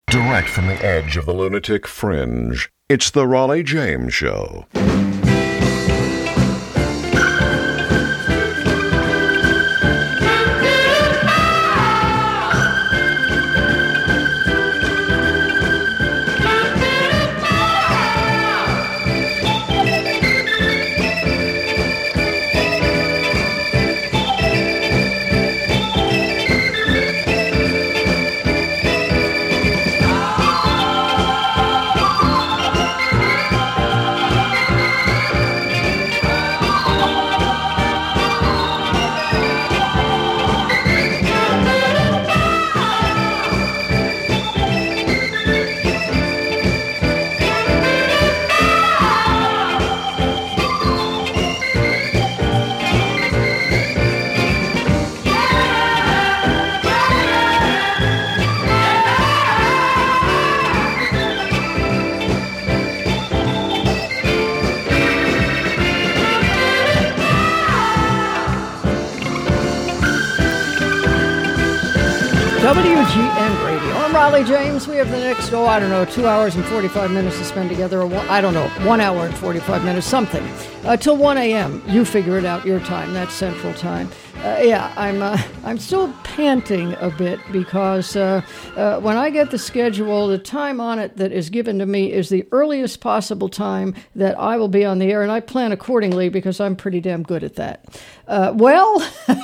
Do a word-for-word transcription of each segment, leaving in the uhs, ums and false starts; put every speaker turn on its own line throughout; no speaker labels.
Direct from the edge of the lunatic fringe, it's the Raleigh James Show.
W G N Radio. I'm Raleigh James. We have the next, oh, I don't know, two hours and forty-five minutes to spend together. Or one, I don't know, one hour and forty-five minutes, something. Uh, till one a.m. You figure it out, your time. That's Central Time. Uh, yeah, I'm uh, I'm still panting a bit because uh, uh, when I get the schedule, the time on it that is given to me is the earliest possible time that I will be on the air, and I plan accordingly because I'm pretty damn good at that. Uh, well,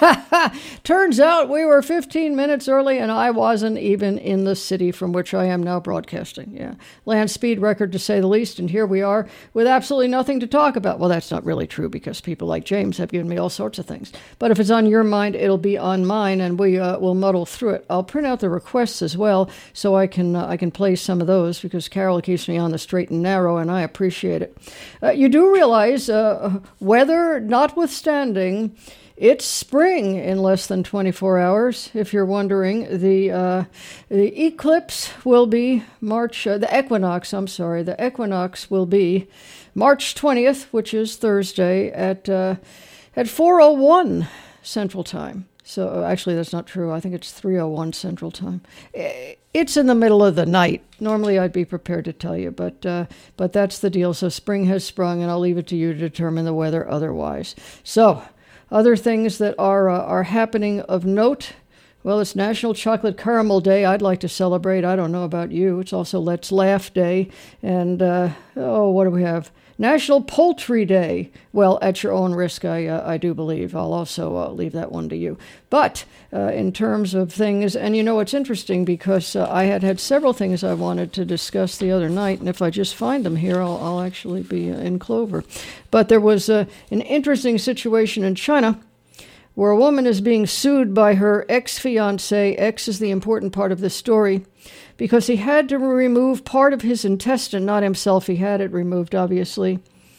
turns out we were fifteen minutes early, and I wasn't even in the city from which I am now broadcasting. Yeah, land speed record to say the least, and here we are with absolutely nothing to talk about. Well, that's not really true because people like James have given me all sorts of things. But if it's on your mind, it'll be on mine, and we uh, will muddle through it. I'll print out the requests as well, so I can uh, I can play some of those because Carol keeps me on the straight and narrow, and I appreciate it. Uh, you do realize, uh, weather notwithstanding, it's spring in less than twenty-four hours. If you're wondering, the uh, the eclipse will be March. Uh, the equinox. I'm sorry. The equinox will be March twentieth, which is Thursday at uh, at four oh one Central Time. So actually, that's not true. I think it's three oh one Central Time. It's in the middle of the night. Normally, I'd be prepared to tell you, but uh, but that's the deal. So spring has sprung, and I'll leave it to you to determine the weather otherwise. So. Other things that are uh, are happening of note, well, it's National Chocolate Caramel Day. I'd like to celebrate. I don't know about you. It's also Let's Laugh Day. And, uh, oh, what do we have? National Poultry Day. Well, at your own risk, I uh, I do believe. I'll also uh, leave that one to you. But uh, in terms of things, and you know, it's interesting because uh, I had had several things I wanted to discuss the other night, and if I just find them here, I'll, I'll actually be in clover. But there was uh, an interesting situation in China where a woman is being sued by her ex-fiancé. Ex is the important part of this story, because he had to remove part of his intestine, not himself, he had it removed, obviously,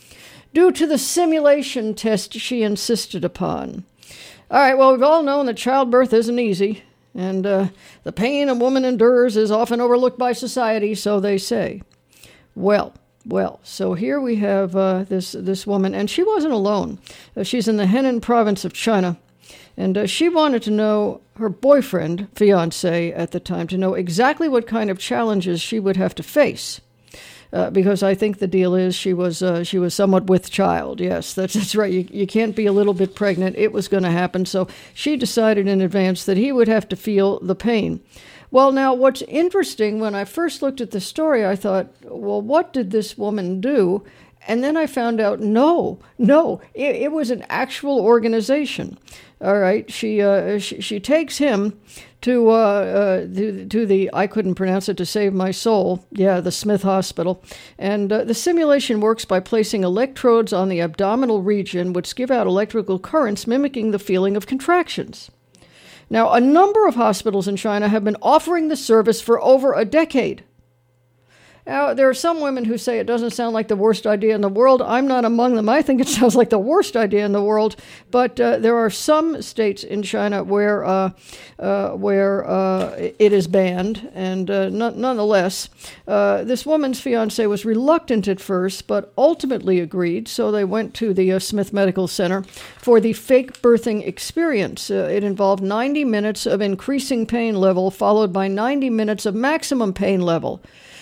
due to the simulation test she insisted upon. All right, well, we've all known that childbirth isn't easy, and uh, the pain a woman endures is often overlooked by society, so they say. Well, well, so here we have uh, this, this woman, and she wasn't alone. Uh, she's in the Henan province of China. And uh, she wanted to know, her boyfriend, fiancé at the time, to know exactly what kind of challenges she would have to face. Uh, because I think the deal is she was uh, she was somewhat with child. Yes, that's, that's right. You, you can't be a little bit pregnant. It was going to happen. So she decided in advance that he would have to feel the pain. Well, now, what's interesting, when I first looked at the story, I thought, well, what did this woman do? And then I found out, no, no, it, it was an actual organization. All right, she uh, she, she takes him to, uh, uh, to to the, I couldn't pronounce it to save my soul, yeah, the Smith Hospital. And uh, the simulation works by placing electrodes on the abdominal region, which give out electrical currents mimicking the feeling of contractions. Now, a number of hospitals in China have been offering the service for over a decade. Now, there are some women who say it doesn't sound like the worst idea in the world. I'm not among them. I think it sounds like the worst idea in the world. But uh, there are some states in China where uh, uh, where uh, it is banned. And uh, no- nonetheless, uh, this woman's fiance was reluctant at first, but ultimately agreed. So they went to the uh, Smith Medical Center for the fake birthing experience. Uh, it involved ninety minutes of increasing pain level, followed by ninety minutes of maximum pain level.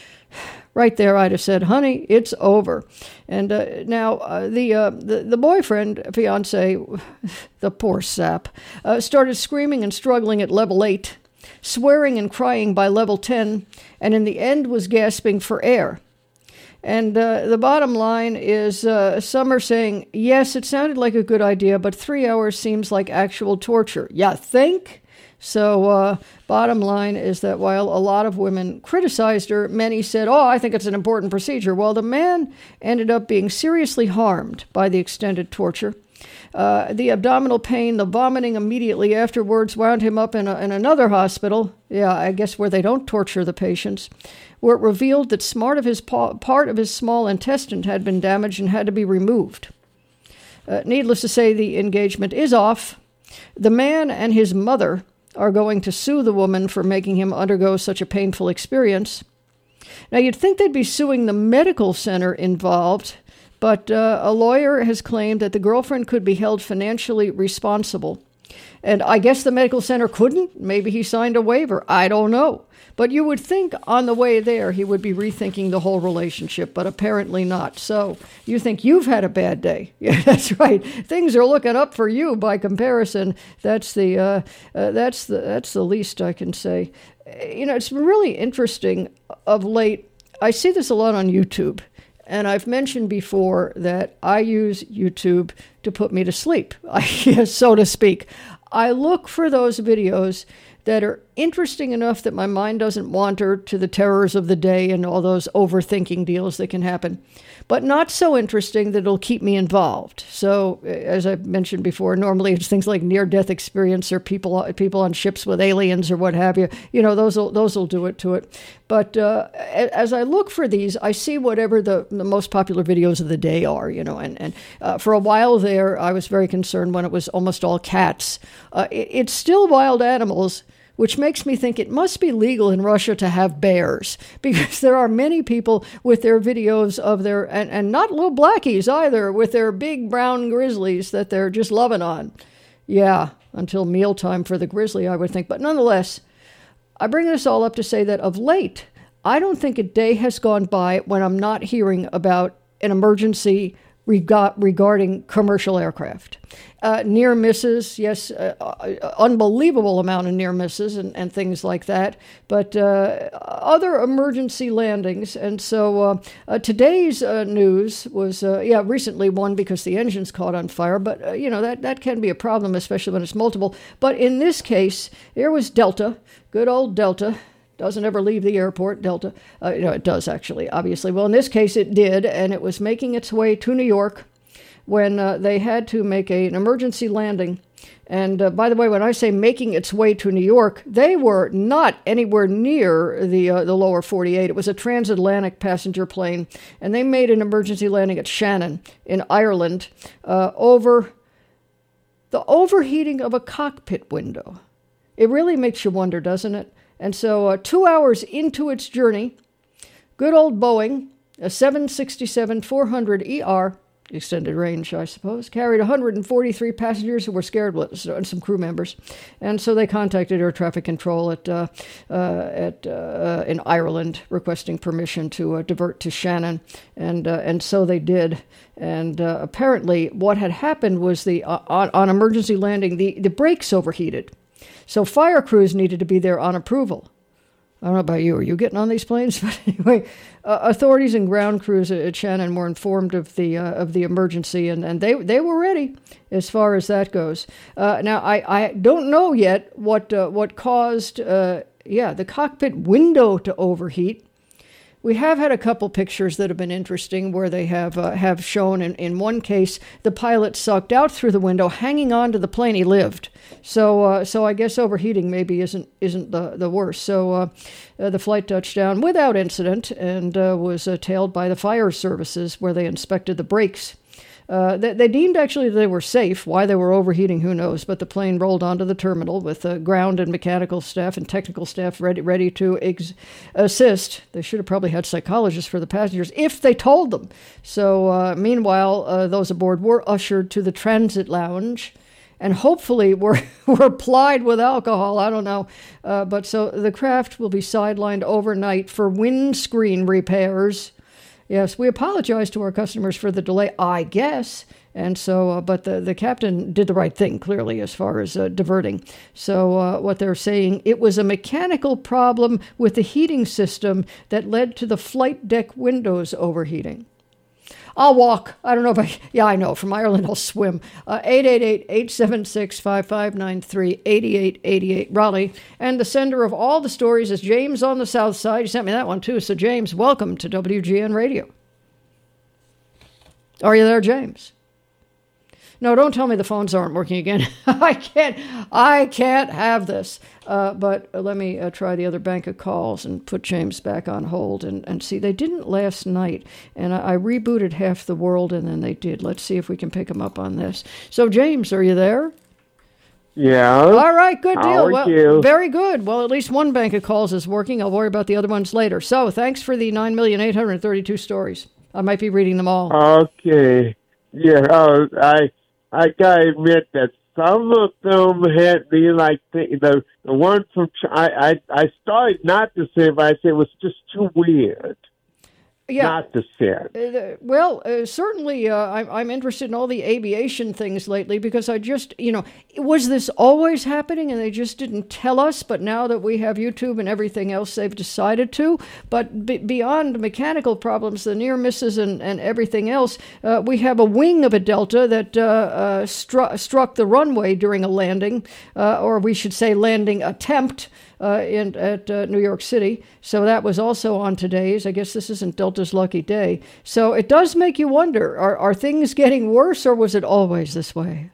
Right there, I'd have said, honey, it's over. And uh, now uh, the, uh, the the boyfriend, fiance, the poor sap, uh, started screaming and struggling at level eight, swearing and crying by level ten, and in the end was gasping for air. And uh, the bottom line is uh, some are saying, yes, it sounded like a good idea, but three hours seems like actual torture. You think? So uh, bottom line is that while a lot of women criticized her, many said, oh, I think it's an important procedure. Well, the man ended up being seriously harmed by the extended torture. Uh, the abdominal pain, the vomiting immediately afterwards wound him up in, a, in another hospital, yeah, I guess where they don't torture the patients, where it revealed that smart of his pa- part of his small intestine had been damaged and had to be removed. Uh, needless to say, the engagement is off. The man and his mother are going to sue the woman for making him undergo such a painful experience. Now, you'd think they'd be suing the medical center involved, but uh, a lawyer has claimed that the girlfriend could be held financially responsible. And I guess the medical center couldn't. Maybe he signed a waiver. I don't know. But you would think on the way there he would be rethinking the whole relationship, but apparently not. So you think you've had a bad day. Yeah, that's right. Things are looking up for you by comparison. That's the uh, uh, that's the that's the least I can say. You know, it's been really interesting of late. I see this a lot on YouTube. And I've mentioned before that I use YouTube to put me to sleep, so to speak. I look for those videos that are interesting enough that my mind doesn't wander to the terrors of the day and all those overthinking deals that can happen, but not so interesting that it'll keep me involved. So, as I mentioned before, normally it's things like near-death experience or people people on ships with aliens or what have you. You know, those will those will do it to it. But uh, as I look for these, I see whatever the, the most popular videos of the day are. You know, and and uh, for a while there, I was very concerned when it was almost all cats. Uh, it, it's still wild animals, which makes me think it must be legal in Russia to have bears, because there are many people with their videos of their, and, and not little blackies either, with their big brown grizzlies that they're just loving on. Yeah, until mealtime for the grizzly, I would think. But nonetheless, I bring this all up to say that of late, I don't think a day has gone by when I'm not hearing about an emergency reg- regarding commercial aircraft. Uh, near misses, yes, uh, uh, unbelievable amount of near misses and, and things like that, but uh, other emergency landings. And so uh, uh, today's uh, news was, uh, yeah, recently one because the engine's caught on fire, but, uh, you know, that, that can be a problem, especially when it's multiple. But in this case, there was Delta, good old Delta. Doesn't ever leave the airport, Delta. Uh, you know, it does, actually, obviously. Well, in this case, it did, and it was making its way to New York when uh, they had to make a, an emergency landing. And uh, by the way, when I say making its way to New York, they were not anywhere near the uh, the lower forty-eight. It was a transatlantic passenger plane, and they made an emergency landing at Shannon in Ireland uh, over the overheating of a cockpit window. It really makes you wonder, doesn't it? And so uh, two hours into its journey, good old Boeing, a seven sixty-seven four hundred E R, extended range, I suppose, carried one hundred forty-three passengers who were scared with and some crew members. And so they contacted air traffic control at uh, uh, at uh, in Ireland, requesting permission to uh, divert to Shannon. And uh, and so they did. And uh, apparently what had happened was the uh, on, on emergency landing, the, the brakes overheated. So fire crews needed to be there on approval. I don't know about you. Are you getting on these planes? But anyway, uh, authorities and ground crews at Shannon were informed of the uh, of the emergency, and, and they they were ready as far as that goes. Uh, now, I, I don't know yet what uh, what caused uh, yeah the cockpit window to overheat, We have had a couple pictures that have been interesting where they have uh, have shown, in, in one case, the pilot sucked out through the window, hanging on to the plane. He lived. So uh, so I guess overheating maybe isn't isn't the, the worst. So uh, uh, the flight touched down without incident and uh, was uh, tailed by the fire services where they inspected the brakes. Uh, they, they deemed actually they were safe. Why they were overheating, who knows? But the plane rolled onto the terminal with uh, ground and mechanical staff and technical staff ready ready to ex- assist. They should have probably had psychologists for the passengers if they told them. So uh, meanwhile, uh, those aboard were ushered to the transit lounge and hopefully were, were plied with alcohol. I don't know. Uh, but so the craft will be sidelined overnight for windscreen repairs. Yes, we apologize to our customers for the delay, I guess. And so, uh, but the, the captain did the right thing, clearly, as far as uh, diverting. So uh, what they're saying, it was a mechanical problem with the heating system that led to the flight deck windows overheating. I'll walk. I don't know if I, yeah, I know. From Ireland, I'll swim. Uh, eight eight eight, eight seven six, five five nine three, eight eight eight eight, Raleigh. And the sender of all the stories is James on the South Side. He sent me that one, too. So, James, welcome to W G N Radio. Are you there, James? No, don't tell me the phones aren't working again. I can't, I can't have this. Uh, but let me uh, try the other bank of calls and put James back on hold and, and see. They didn't last night, and I, I rebooted half the world, and then they did. Let's see if we can pick them up on this. So, James, are you there?
Yeah.
All right, good deal.
How are
well,
you?
Very good. Well, at least one bank of calls is working. I'll worry about the other ones later. So, thanks for the nine million eight hundred thirty-two stories. I might be reading them all.
Okay. Yeah, uh, I I gotta admit that some of them had me like the the, the one from I, I I started not to say, but I said it was just too weird.
Yeah.
Not to send.
Uh, well, uh, certainly uh, I'm, I'm interested in all the aviation things lately because I just, you know, was this always happening and they just didn't tell us? But now that we have YouTube and everything else, they've decided to. But b- beyond mechanical problems, the near misses and, and everything else, uh, we have a wing of a Delta that uh, uh, stru- struck the runway during a landing, uh, or we should say landing attempt. Uh, in at uh, New York City. So that was also on today's. I guess this isn't Delta's lucky day. So it does make you wonder, are, are things getting worse or was it always this way?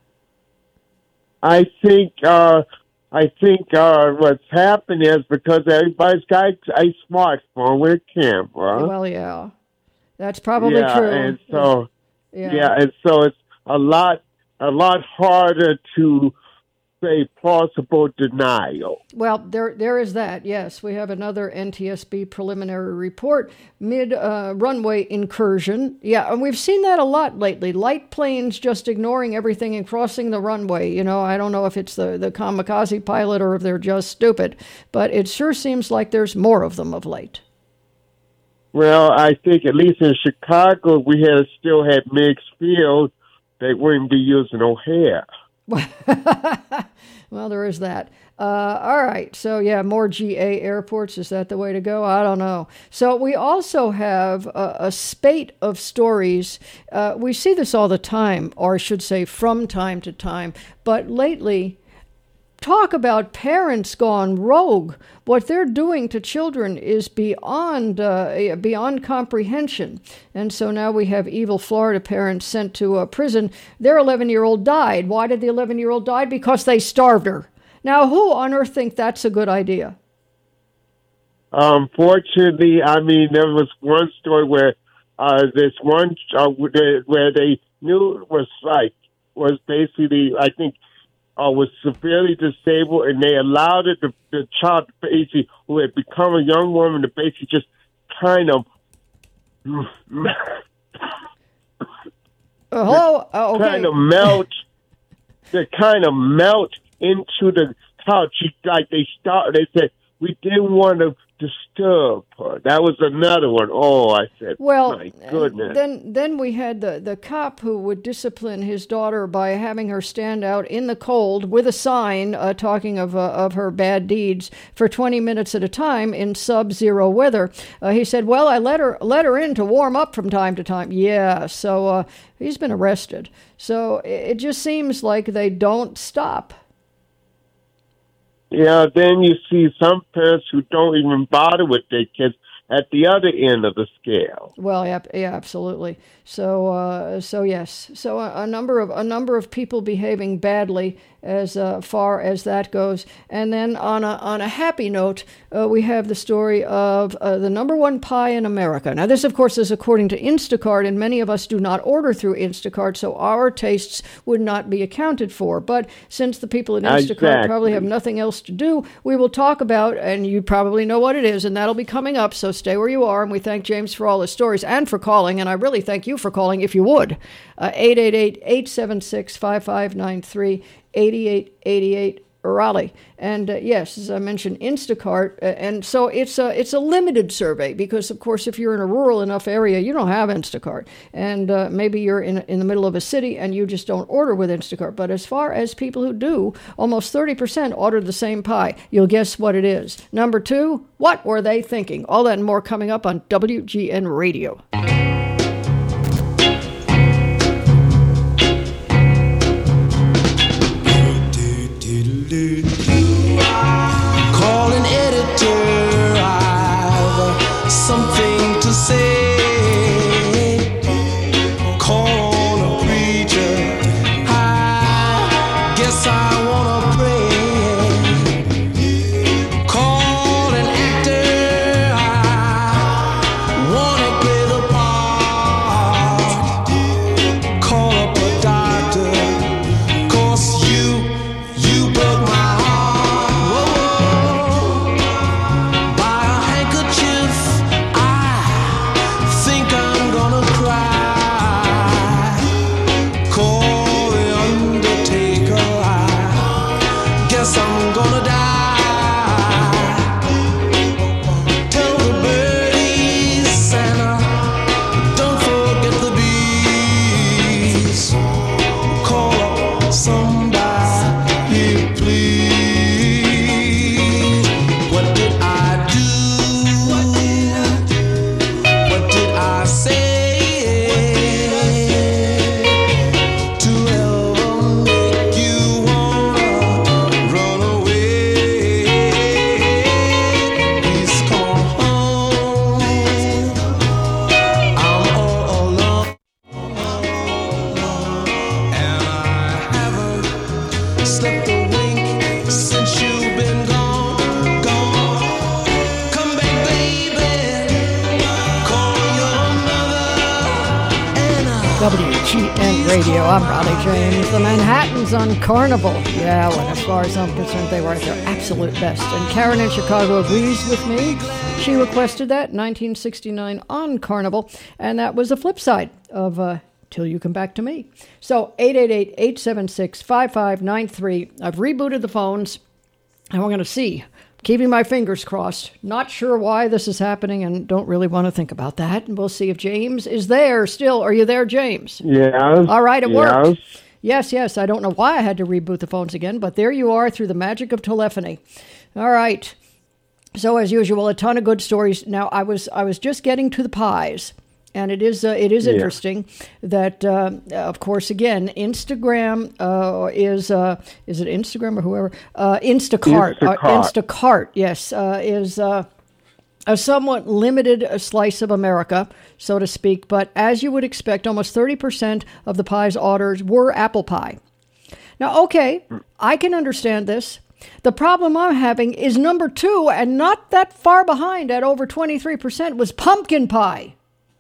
I think uh, I think uh, what's happened is because everybody's got a smartphone with a camera.
Well, yeah. That's probably
yeah,
true.
And so,
yeah.
yeah, and so it's a lot a lot harder to say plausible denial.
Well, there there is that, yes. We have another N T S B preliminary report, mid-runway uh, incursion. Yeah, and we've seen that a lot lately. Light planes just ignoring everything and crossing the runway. You know, I don't know if it's the, the kamikaze pilot or if they're just stupid, but it sure seems like there's more of them of late.
Well, I think at least in Chicago, we had still had mixed field. They wouldn't be using O'Hare.
Well, there is that. Uh, all right. So, yeah, more G A airports. Is that the way to go? I don't know. So we also have a, a spate of stories. Uh, we see this all the time, or I should say from time to time. But lately, talk about parents gone rogue. What they're doing to children is beyond uh, beyond comprehension. And so now we have evil Florida parents sent to uh, prison. Their eleven-year-old died. Why did the eleven-year-old die? Because they starved her. Now, who on earth think that's a good idea?
Unfortunately, I mean, there was one story where uh, this one, uh, where they knew it was like, was basically, I think, Uh, was severely disabled, and they allowed it, the, the child, basically, who had become a young woman, to basically just kind of
uh, hello, uh, okay.
kind of melt, to kind of melt into the couch. She, like they start, they said we didn't want to disturb her. That was another one. Oh, I said,
well,
my goodness.
Then, then we had the, the cop who would discipline his daughter by having her stand out in the cold with a sign uh, talking of uh, of her bad deeds for twenty minutes at a time in sub-zero weather. Uh, he said, "Well, I let her let her in to warm up from time to time." Yeah, so uh, he's been arrested. So it, it just seems like they don't stop.
Yeah, then you see some parents who don't even bother with their kids. at the other end of the scale.
Well, yeah, yeah, absolutely. So, uh, so yes, so a, a number of a number of people behaving badly as uh, far as that goes. And then on a on a happy note, uh, we have the story of uh, the number one pie in America. Now, this, of course, is according to Instacart, and many of us do not order through Instacart, so our tastes would not be accounted for. But since the people at Instacart
Exactly.
probably have nothing else to do, we will talk about, and you probably know what it is, and that'll be coming up. So stay where you are, and we thank James for all his stories and for calling, and I really thank you for calling if you would. Uh, eight eight eight, eight seven six, five five nine three, eight eight eight eight, Raleigh. And uh, yes, as I mentioned, Instacart, uh, and so it's a, it's a limited survey because, of course, if you're in a rural enough area, you don't have Instacart. And uh, maybe you're in, in the middle of a city and you just don't order with Instacart. But as far as people who do, almost thirty percent order the same pie. You'll guess what it is. Number two, what were they thinking? All that and more coming up on W G N Radio.
Call an editor, I've something to say. Call on a preacher, I guess I wanna pray. Call an actor, I wanna play the part. Call up a doctor, 'cause you, you broke my
W G N Radio. I'm Raleigh James. The Manhattans on Carnival. Yeah, well, as far as I'm concerned, they were at their absolute best. And Karen in Chicago agrees with me. She requested that in nineteen sixty-nine on Carnival, and that was the flip side of uh, Till You Come Back to Me. So eight eight eight, eight seven six, five five nine three. I've rebooted the phones, and we're going to see. Keeping my fingers crossed. Not sure why this is happening and don't really want to think about that. And we'll see if James is there still. Are you there, James?
Yeah.
All right, it
yes.
worked. Yes, yes. I don't know why I had to reboot the phones again, but there you are through the magic of telephony. All right. So as usual, a ton of good stories. Now, I was I was just getting to the pies. And it is uh, it is
Yeah.
interesting that, uh, of course, again, Instagram uh, is uh, is it Instagram or whoever uh, Instacart
Instacart.
Uh, Instacart yes uh, is uh, a somewhat limited slice of America, so to speak. But as you would expect, almost thirty percent of the pie's orders were apple pie. Now, okay, I can understand this. The problem I'm having is number two, and not that far behind at over twenty-three percent, was pumpkin pie.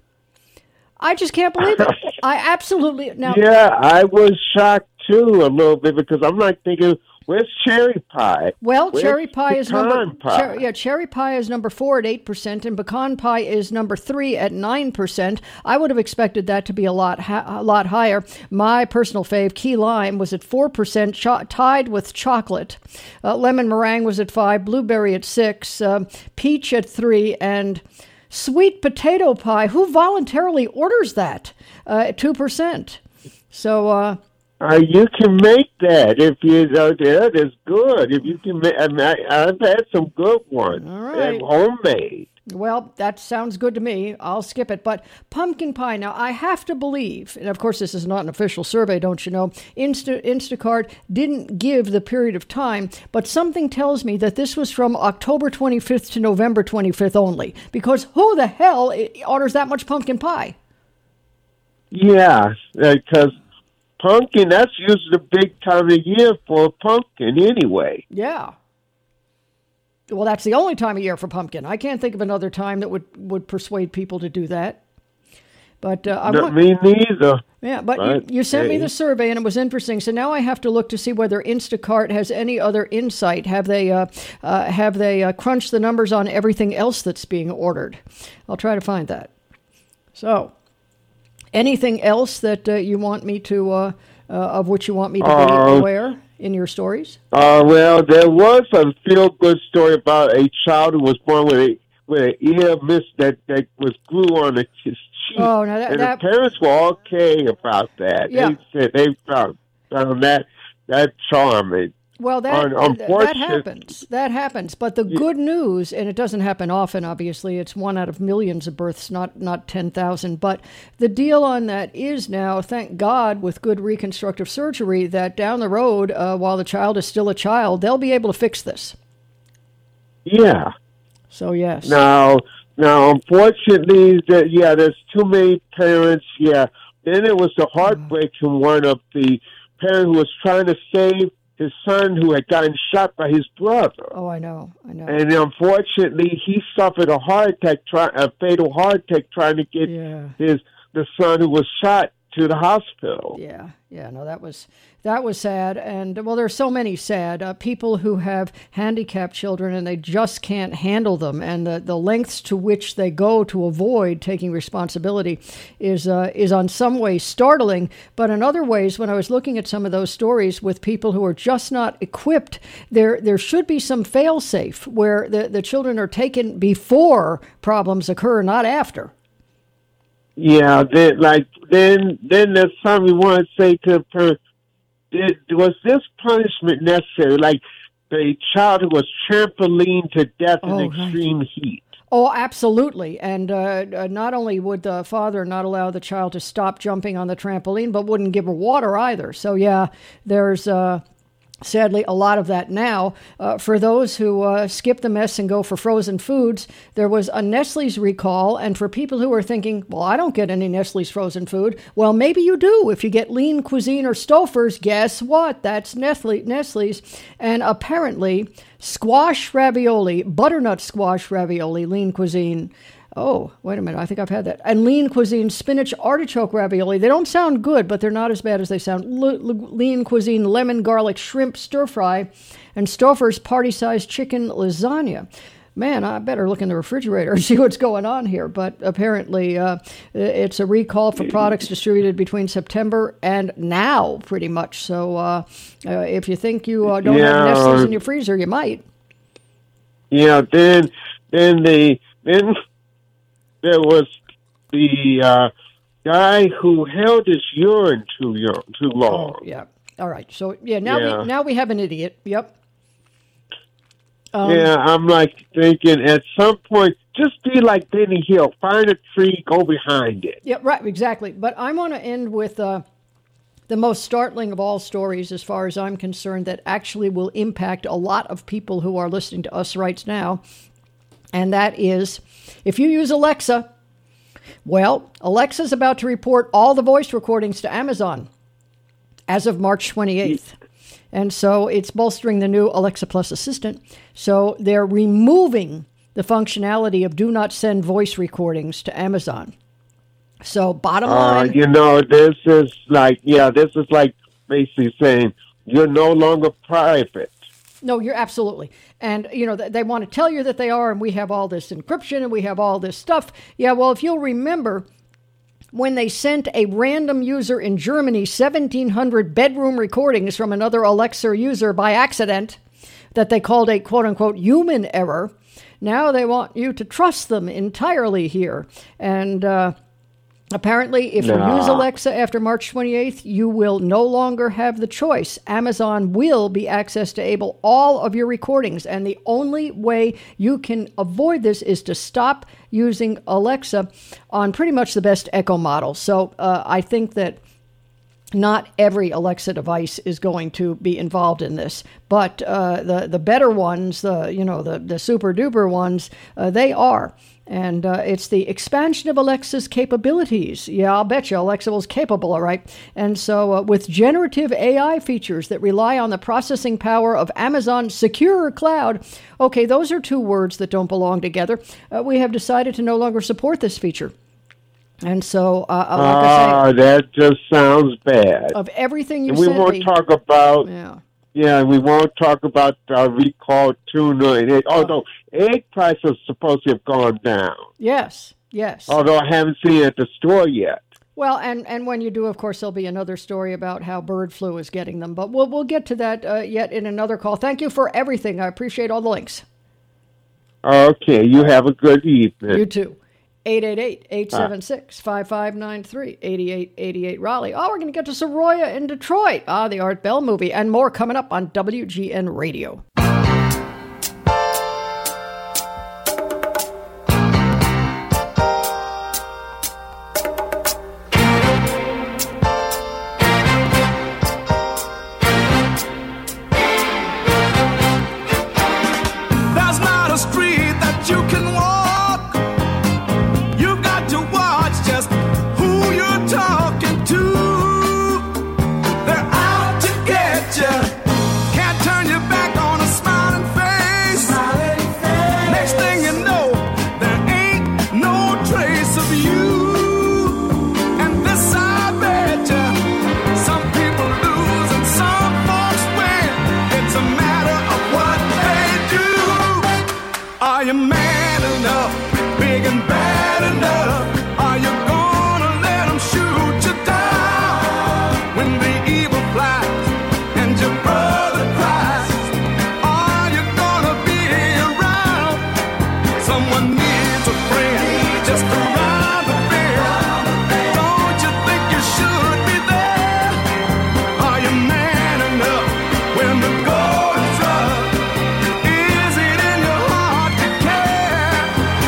I just can't believe it. I absolutely now.
Yeah, I was shocked too a little bit because I'm like thinking, where's cherry pie?
Well,
Where's
cherry pie is
pecan
number
pie?
cher- yeah, cherry pie is number four at eight percent, and pecan pie is number three at nine percent. I would have expected that to be a lot ha- a lot higher. My personal fave, key lime, was at four percent, cho- tied with chocolate. Uh, lemon meringue was at five, blueberry at six, uh, peach at three, and sweet potato pie. Who voluntarily orders that? Uh, at two percent. So. Uh,
Uh, you can make that if you know that is good. If you can, make, I mean, I, I've had some good ones.
All right.
And homemade.
Well, that sounds good to me. I'll skip it. But pumpkin pie, now I have to believe, and of course this is not an official survey, don't you know, Insta- Instacart didn't give the period of time, but something tells me that this was from October twenty-fifth to November twenty-fifth only, because who the hell orders that much pumpkin pie?
Yeah, because pumpkin, that's usually the big time of year for a pumpkin anyway.
Yeah. Well, that's the only time of year for pumpkin. I can't think of another time that would, would persuade people to do that. But uh, I
Not
want,
me neither.
Yeah, but
Right.
you, you sent me
Hey.
the survey, and it was interesting. So now I have to look to see whether Instacart has any other insight. Have they uh, uh, have they uh, crunched the numbers on everything else that's being ordered? I'll try to find that. So, anything else that uh, you want me to uh, uh, of which you want me to be
Uh,
aware in your stories?
Uh, well, there was a feel-good story about a child who was born with a with an ear miss that, that was glue on his cheek.
Oh, now that-
and
that-
the parents were okay about that.
Yeah.
They said they found, found that that charming.
Well, that,
Un-
that that
unfortunate-
happens. That happens. But the good news, and it doesn't happen often, obviously, it's one out of millions of births, not not ten thousand. But the deal on that is now, thank God, with good reconstructive surgery, that down the road, uh, while the child is still a child, they'll be able to fix this.
Yeah.
So, yes.
Now, now, unfortunately, that yeah, there's too many parents. Yeah. Then it was the heartbreaking one of the parent who was trying to save his son who had gotten shot by his brother.
Oh, I know. I know.
And unfortunately, he suffered a heart attack, try, a fatal heart attack, trying to get
Yeah.
his the son who was shot to the hospital.
Yeah, yeah, no, that was that was sad, and well, there's so many sad uh, people who have handicapped children and they just can't handle them, and the, the lengths to which they go to avoid taking responsibility is uh, is on some ways startling, but in other ways, when I was looking at some of those stories with people who are just not equipped, there there should be some fail-safe where the, the children are taken before problems occur, not after.
Yeah, then like then then there's something we want to say to the parent. Did, was this punishment necessary? Like the child who was trampolined to death
Oh,
in
right.
extreme heat.
Oh, absolutely. And uh, uh, not only would the father not allow the child to stop jumping on the trampoline, but wouldn't give her water either. So, yeah, there's uh, sadly a lot of that now. Uh, for those who uh, skip the mess and go for frozen foods, there was a Nestle's recall. And for people who are thinking, well, I don't get any Nestle's frozen food. Well, maybe you do. If you get Lean Cuisine or Stouffer's, guess what? That's Nestle, Nestle's. And apparently, squash ravioli, butternut squash ravioli, Lean Cuisine. Oh, wait a minute. I think I've had that. And Lean Cuisine spinach artichoke ravioli. They don't sound good, but they're not as bad as they sound. L- L- Lean Cuisine lemon garlic shrimp stir fry and Stouffer's party-sized chicken lasagna. Man, I better look in the refrigerator and see what's going on here. But apparently uh, it's a recall for products distributed between September and now, pretty much. So uh, uh, if you think you uh, don't
Yeah.
have Nestle's in your freezer, you might.
Yeah, then then the then there was the uh, guy who held his urine too young, too long.
Oh, yeah. All right. So, yeah, now
Yeah.
we now we have an idiot. Yep. Um,
Yeah, I'm like thinking at some point, just be like Benny Hill, find a tree, go behind it.
Yeah, right, exactly. But I want to end with uh, the most startling of all stories, as far as I'm concerned, that actually will impact a lot of people who are listening to us right now. And that is, if you use Alexa, well, Alexa's about to report all the voice recordings to Amazon as of March twenty-eighth. And so it's bolstering the new Alexa Plus assistant. So they're removing the functionality of do not send voice recordings to Amazon. So bottom
Uh,
line,
you know, this is like, yeah, this is like basically saying you're no longer private.
no, you're absolutely. And, you know, they want to tell you that they are, and we have all this encryption and we have all this stuff. Yeah, well, if you'll remember, when they sent a random user in Germany seventeen hundred bedroom recordings from another Alexa user by accident that they called a quote-unquote human error, now they want you to trust them entirely here. And uh, Apparently, if you
Nah.
use Alexa after March twenty-eighth, you will no longer have the choice. Amazon will be access to able all of your recordings, and the only way you can avoid this is to stop using Alexa on pretty much the best Echo model. So uh, I think that not every Alexa device is going to be involved in this, but uh, the the better ones, the you know the the super duper ones, uh, they are. And uh, it's the expansion of Alexa's capabilities. Yeah, I'll bet you Alexa was capable, all right? And so uh, with generative A I features that rely on the processing power of Amazon's secure cloud, okay, those are two words that don't belong together. Uh, we have decided to no longer support this feature. And so, uh, uh, like I
Ah, that just sounds bad.
say, of everything you
And we
sent
won't
me,
talk about,
yeah.
yeah, we won't talk about uh, recalled tuna and egg. Although egg prices are supposed to have gone down.
Yes, yes.
Although I haven't seen it at the store yet.
Well, and, and when you do, of course, there'll be another story about how bird flu is getting them. But we'll we'll get to that uh, yet in another call. Thank you for everything. I appreciate all the links.
Okay, you have a good evening.
You too. eight eight eight, eight seven six, five five nine three, eight eight eight eight Raleigh. Oh, we're going to get to Soroya in Detroit. Ah, the Art Bell movie and more coming up on W G N Radio.
There's not a street that you can walk. You got to watch just who you're talking to. They're out to get you. Can't turn your back on a smiling face. Next thing you know, there ain't no trace of you. And this I bet you, some people lose and some folks win. It's a matter of what they do. Are you man enough, big and bad enough? Are you gonna let them shoot you down when the evil flies and your brother cries? Are you gonna be around? Someone needs a friend just around the bend. Don't you think you should be there? Are you man enough when the going's rough? Is it in your heart to care?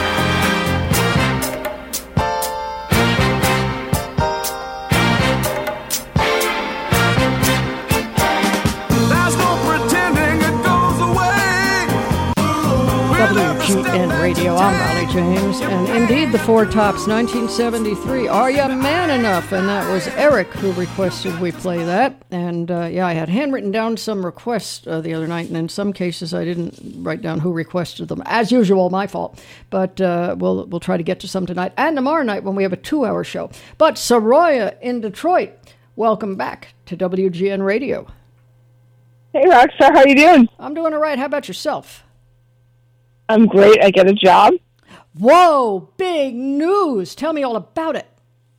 There's no pretending it goes away.
W G N Radio. I'm Raleigh James. And indeed, the Four Tops, nineteen seventy-three. Are You Man Enough? And that was Eric who requested we play that. And uh, yeah, I had handwritten down some requests uh, the other night. And in some cases, I didn't write down who requested them. As usual, my fault. But uh, we'll, we'll try to get to some tonight. And tomorrow night when we have a two-hour show. But Soroya in Detroit, welcome back to W G N Radio.
Hey, Rockstar, how you doing?
I'm doing all right. How about yourself?
I'm great. I get a job.
Whoa, big news. Tell me all about it.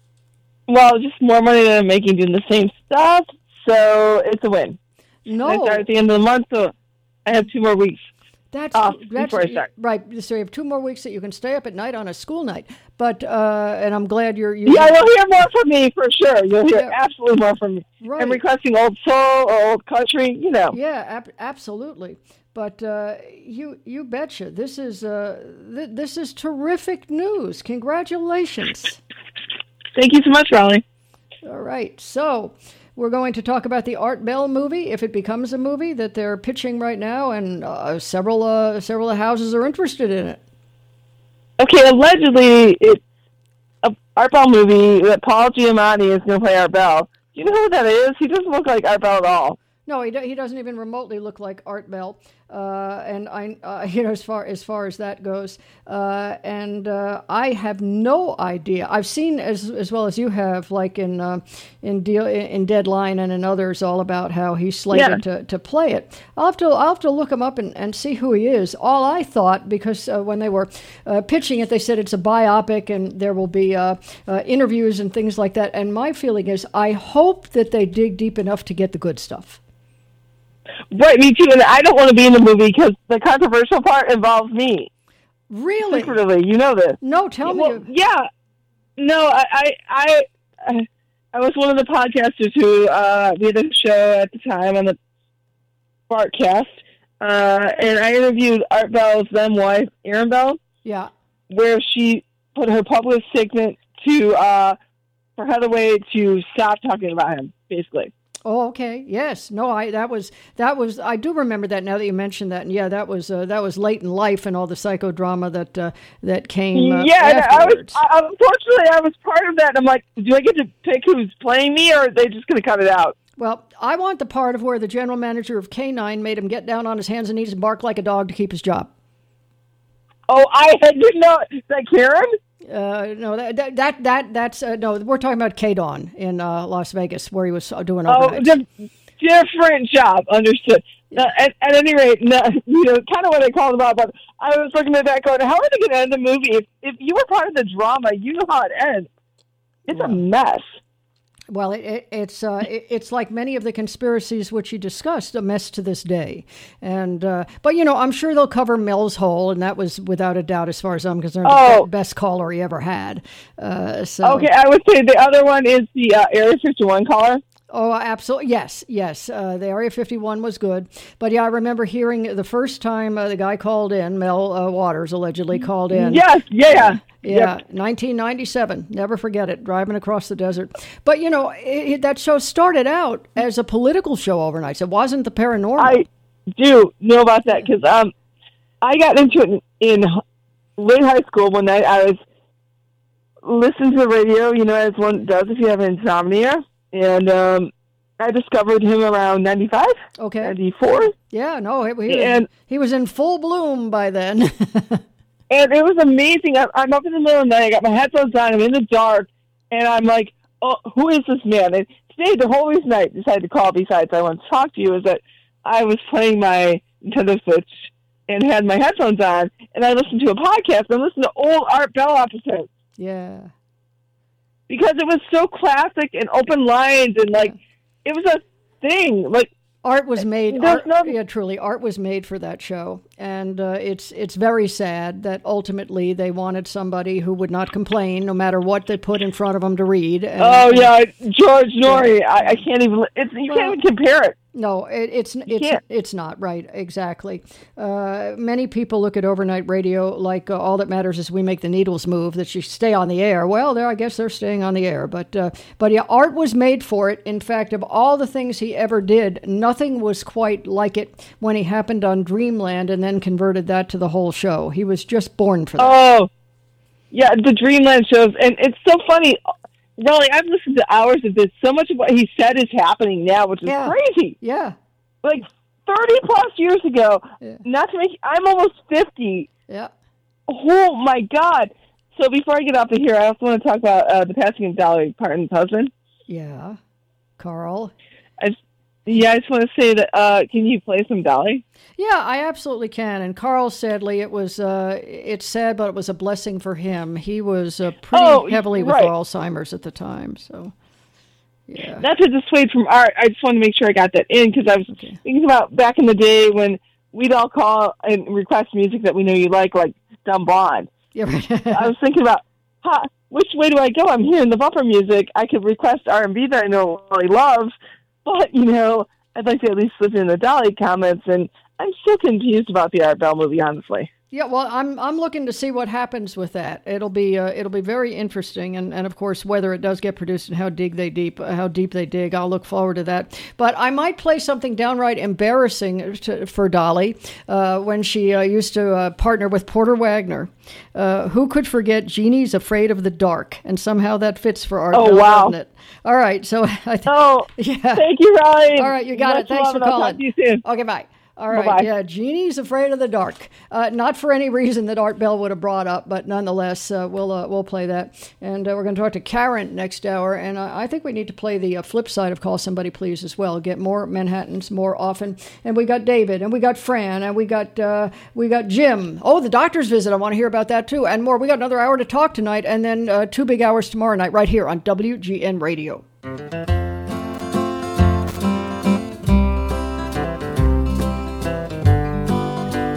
Well, just more money than I'm making doing the same stuff, so it's a win.
No.
I start at the end of the month, so I have two more weeks.
That's,
off
that's
before I start.
Right. So you have two more weeks that you can stay up at night on a school night. But uh, and I'm glad you're. you're
Yeah, you'll hear more from me for sure. You'll hear
Yeah.
absolutely more from me.
Right.
I'm requesting old soul or old country, you know.
Yeah, ab- absolutely. But uh, you you betcha. This is uh, th- this is terrific news. Congratulations.
Thank you so much, Raleigh.
All right. So we're going to talk about the Art Bell movie, if it becomes a movie that they're pitching right now, and uh, several uh, several of the houses are interested in it.
Okay, allegedly, it's a Art Bell movie that Paul Giamatti is going to play Art Bell. Do you know who that is? He doesn't look like Art Bell at all.
No, he do, he doesn't even remotely look like Art Bell, uh, and I, uh, you know, as far as far as that goes, uh, and uh, I have no idea. I've seen as as well as you have, like in uh, in deal in Deadline and in others, all about how he's slated
Yeah.
to, to play it. I'll have to I'll have to look him up and, and see who he is. All I thought, because uh, when they were uh, pitching it, they said it's a biopic and there will be uh, uh, interviews and things like that. And my feeling is, I hope that they dig deep enough to get the good stuff.
Right, me too. And I don't want to be in the movie because the controversial part involves me.
Really?
Secretly, you know this.
No, tell
Well,
me.
yeah. no, I, I, I, I was one of the podcasters who uh, we had a show at the time on the Bartcast, uh, and I interviewed Art Bell's then wife, Erin Bell.
Yeah.
Where she put her public statement to uh, for Hathaway to stop talking about him, basically.
Oh, okay. Yes. No, I that was that was I do remember that now that you mentioned that. And yeah, that was uh, that was late in life and all the psychodrama that uh, that came uh,
yeah,
afterwards.
I was I, unfortunately I was part of that. And I'm like, do I get to pick who's playing me, or are they just going to cut it out?
Well, I want the part of where the general manager of K nine made him get down on his hands and knees and bark like a dog to keep his job.
Oh, I didn't know. Is that Karen?
Uh, no, that that that that's uh, no. We're talking about K-Dawn in uh, Las Vegas, where he was doing
Oh,
overnight.
di- different job. Understood. Uh, at, at any rate, no, you know, kind of what I called about. But I was looking at that, going, "How are they going to end the movie? If if you were part of the drama, you know how it ends. It's a mess."
Well, it, it, it's uh, it, it's like many of the conspiracies which you discussed, a mess to this day. And uh, but you know, I'm sure they'll cover Mel's hole, and that was without a doubt, as far as I'm concerned,
Oh.
the best caller he ever had. Uh, so
Okay, I would say the other one is the uh, Area fifty-one caller.
Oh, absolutely. Yes, yes. Uh, the Area fifty-one was good. But yeah, I remember hearing the first time uh, the guy called in, Mel uh, Waters allegedly called in.
Yes, yeah.
Yeah,
Yep.
nineteen ninety-seven. Never forget it, driving across the desert. But, you know, it, it, that show started out as a political show overnight. It wasn't the paranormal.
I do know about that because um, I got into it in, in late high school one night. I was listening to the radio, you know, as one does if you have insomnia. And um, I discovered him around ninety-five,
Okay.
ninety-four.
Yeah, no, he, he,
And-
was, he was in full bloom by then.
And it was amazing. I'm, I'm up in the middle of the night. I got my headphones on. I'm in the dark. And I'm like, oh, who is this man? And today, the whole reason I decided to call, besides I want to talk to you, is that I was playing my Nintendo Switch and had my headphones on. And I listened to a podcast and listened to old Art Bell episodes.
Yeah.
Because it was so classic and open lines. And, like, it was a thing. Like,
Art was made.
There's
Art,
no-
yeah, truly, art was made for that show, and uh, it's it's very sad that ultimately they wanted somebody who would not complain, no matter what they put in front of them to read. And,
oh, yeah, George Norrie. I, I can't even, it's, you
Well-
can't even compare it.
No, it, it's it's
can't.
it's not right. Exactly. Uh, many people look at overnight radio like uh, all that matters is we make the needles move. That you stay on the air. Well, there, I guess they're staying on the air. But uh, but yeah, Art was made for it. In fact, of all the things he ever did, nothing was quite like it when he happened on Dreamland and then converted that to the whole show. He was just born for that.
Oh, yeah, the Dreamland shows. And it's so funny. Raleigh, I've listened to hours of this. So much of what he said is happening now, which is
Yeah.
crazy.
Yeah,
Like thirty plus years ago,
Yeah.
not to make, I'm almost fifty.
yeah.
Oh, my God. So before I get off of here, I also want to talk about uh, the passing of Dolly Parton's husband.
Yeah. Carl.
I just, yeah, I just want to say that, uh, can you play some Dolly?
Yeah, I absolutely can. And Carl, sadly, it was uh, it's sad, but it was a blessing for him. He was uh, pretty
Oh,
heavily with
right.
Alzheimer's at the time. So, yeah.
Not to dissuade from art, I just want to make sure I got that in because I was
Okay.
thinking about back in the day when we'd all call and request music that we know you like, like Dumb Blonde.
Yeah, right.
I was thinking about, huh, which way do I go? I'm hearing the bumper music. I could request R and B that I know Wally loves, but, you know, I'd like to at least slip in the Dolly comments, and I'm still confused about the Art Bell movie, honestly.
Yeah, well, I'm I'm looking to see what happens with that. It'll be uh, it'll be very interesting, and, and of course whether it does get produced and how dig they deep how deep they dig. I'll look forward to that. But I might play something downright embarrassing to, for Dolly uh, when she uh, used to uh, partner with Porter Wagner. Uh, who could forget Jeannie's Afraid of the Dark? And somehow that fits for Art
Oh,
Bell,
wow.
doesn't it? All right, so I think
Oh,
yeah.
thank you, Ryan.
All right, you got
Much
it. Thanks
love,
for
and I'll
calling.
talk to you soon.
Okay, bye. All right,
Bye-bye.
yeah, Jeannie's Afraid of the Dark. Uh, not for any reason that Art Bell would have brought up, but nonetheless, uh, we'll uh, we'll play that. And uh, we're going to talk to Karen next hour, and uh, I think we need to play the uh, flip side of Call Somebody Please as well. Get more Manhattans more often. And we got David, and we got Fran, and we got uh, we got Jim. Oh, the doctor's visit. I want to hear about that too, and more. We got another hour to talk tonight, and then uh, two big hours tomorrow night right here on W G N Radio.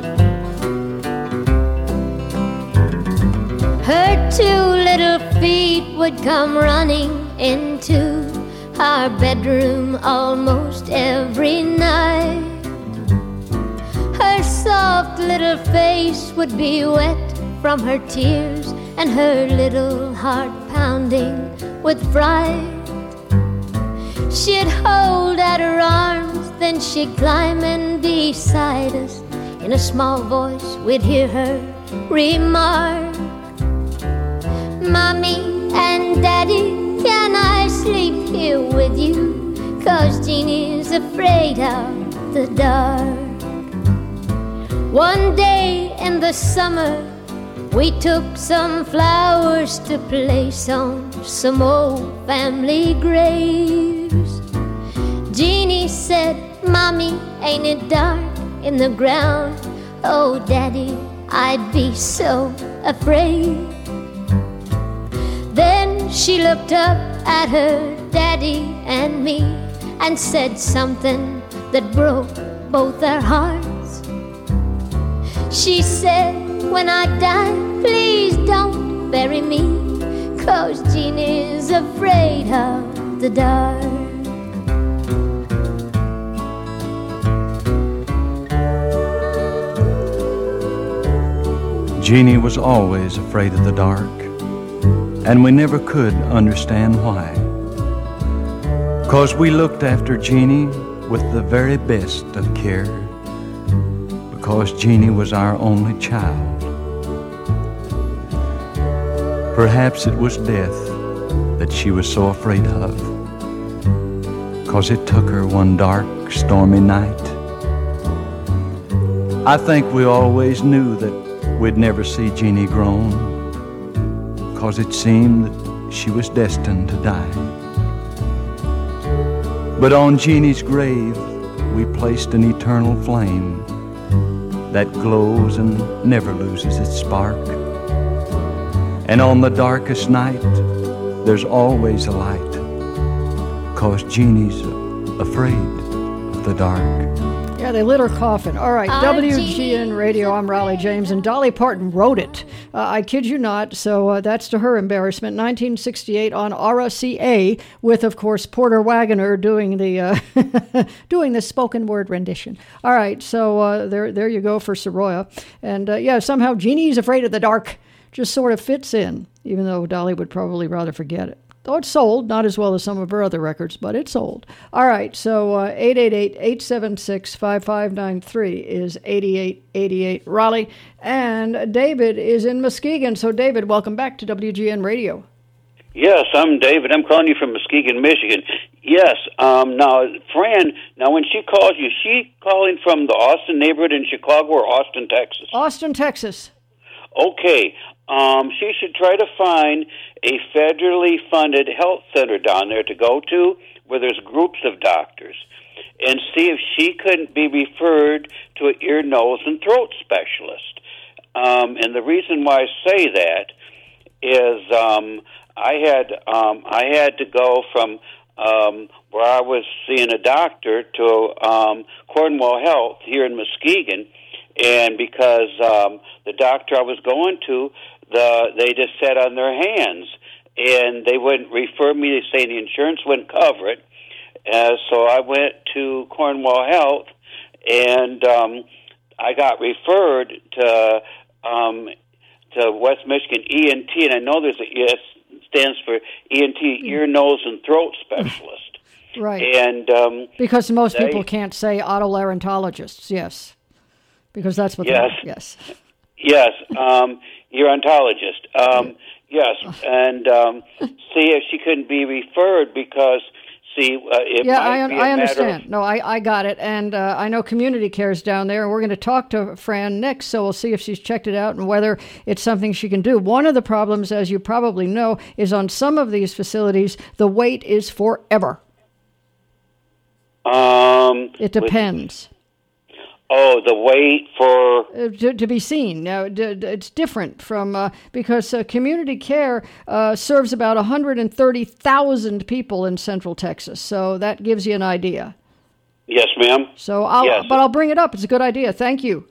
Her two little feet Pete would come running into our bedroom almost every night. Her soft little face would be wet from her tears and her little heart pounding with fright. She'd hold at her arms, then she'd climb in beside us. In a small voice we'd hear her remark, Mommy and Daddy, can I sleep here with you? 'Cause Jeannie's afraid of the dark. One day in the summer, we took some flowers to place on some old family graves. Jeannie said, Mommy, ain't it dark in the ground? Oh, Daddy, I'd be so afraid. Then she looked up at her daddy and me and said something that broke both our hearts. She said, when I die, please don't bury me, 'cause Jeannie's afraid of the dark.
Jeannie was always afraid of the dark, and we never could understand why. 'Cause we looked after Jeannie with the very best of care, because Jeannie was our only child. Perhaps it was death that she was so afraid of, 'cause it took her one dark, stormy night. I think we always knew that we'd never see Jeannie grown, 'cause it seemed that she was destined to die. But on Jeannie's grave we placed an eternal flame that glows and never loses its spark. And on the darkest night there's always a light, 'cause Jeannie's afraid of the dark.
Yeah, they lit her coffin. All right, W G N Radio, I'm Raleigh James, and Dolly Parton wrote it. Uh, I kid you not, so uh, that's to her embarrassment. nineteen sixty-eight on R S C A, with, of course, Porter Wagoner doing the uh, doing the spoken word rendition. All right, so uh, there there you go for Soroya. And, uh, yeah, somehow Jeannie's Afraid of the Dark just sort of fits in, even though Dolly would probably rather forget it. Though it's sold, not as well as some of her other records, but it's sold. All right, so uh, eight eight eight, eight seven six, five five nine three is eighty-eight eighty-eight Raleigh. And David is in Muskegon. So, David, welcome back to W G N Radio.
Yes, I'm David. I'm calling you from Muskegon, Michigan. Yes, um, now, Fran, now when she calls you, she calling from the Austin neighborhood in Chicago or Austin, Texas?
Austin, Texas.
Okay. Um, she should try to find a federally funded health center down there to go to where there's groups of doctors and see if she couldn't be referred to an ear, nose, and throat specialist. Um, and the reason why I say that is um, I had um, I had to go from um, where I was seeing a doctor to um, Cornwall Health here in Muskegon, and because um, the doctor I was going to, The, they just sat on their hands, and they wouldn't refer me. They say the insurance wouldn't cover it. Uh, so I went to Cornwall Health, and um, I got referred to um, to West Michigan E N T, and I know there's a it stands for E N T, ear, nose, and throat specialist.
Right.
And um,
because most
they,
people can't say otolaryngologists, yes, because that's what.
Yes.
They, yes.
Yes. Um, Gerontologist. Um, yes, and um, see if she couldn't be referred because, see, uh, it
yeah,
might
I,
be a
I understand.
Of,
no, I, I got it, and uh, I know Community Care's down there, and we're going to talk to Fran next, so we'll see if she's checked it out and whether it's something she can do. One of the problems, as you probably know, is on some of these facilities, the wait is forever.
Um,
it depends.
With, Oh, the wait for...
Uh, to, to be seen. Now, d- d- it's different from... Uh, because uh, Community Care uh, serves about one hundred thirty thousand people in Central Texas, so that gives you an idea.
Yes, ma'am.
So, I'll,
yes.
But I'll bring it up. It's a good idea. Thank you.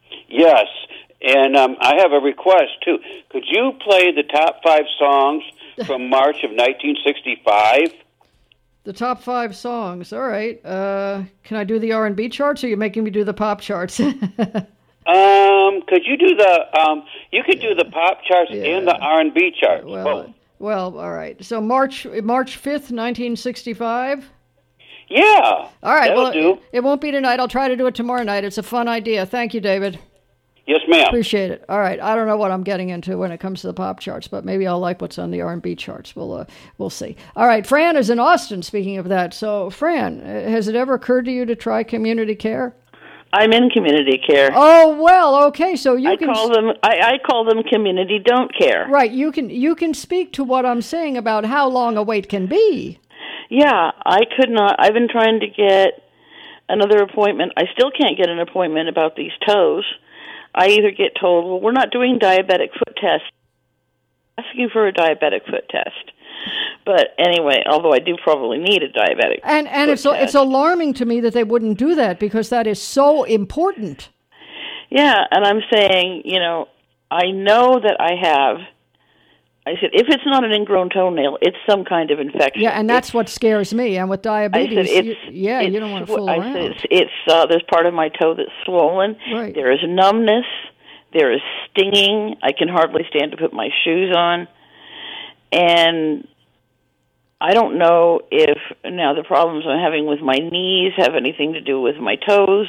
Yes, and um, I have a request, too. Could you play the top five songs from March of nineteen sixty-five.
The top five songs. All right. Uh, can I do the R and B charts, or are you making me do the pop charts?
um, could you do the? Um, you could do the pop charts
Yeah.
and the R and B charts.
Well,
both.
well, all right. So March March fifth, nineteen sixty-five.
Yeah.
All right.
That'll
Well,
do.
it, it won't be tonight. I'll try to do it tomorrow night. It's a fun idea. Thank you, David.
Yes, ma'am.
Appreciate it. All right. I don't know what I'm getting into when it comes to the pop charts, but maybe I'll like what's on the R and B charts. We'll uh, we'll see. All right. Fran is in Austin. Speaking of that, so Fran, uh, has it ever occurred to you to try community care?
I'm in community care.
Oh well, okay. So you
I
can
call them. I, I call them community don't care.
right. You can you can speak to what I'm saying about how long a wait can be.
Yeah, I could not. I've been trying to get another appointment. I still can't get an appointment about these toes. I either get told, well, we're not doing diabetic foot tests. I'm asking for a diabetic foot test. But anyway, although I do probably need a diabetic
And and
foot
it's
test.
it's alarming to me that they wouldn't do that because that is so important.
Yeah, and I'm saying, you know, I know that I have, I said, if it's not an ingrown toenail, it's some kind of infection.
Yeah, and that's
It's-
what scares me. And with
I
diabetes,
said,
you,
it's,
yeah,
it's,
you don't want to
sw-
fool
I
around.
said, it's, it's uh, there's part of my toe that's swollen.
Right.
There is numbness. There is stinging. I can hardly stand to put my shoes on. And I don't know if now the problems I'm having with my knees have anything to do with my toes.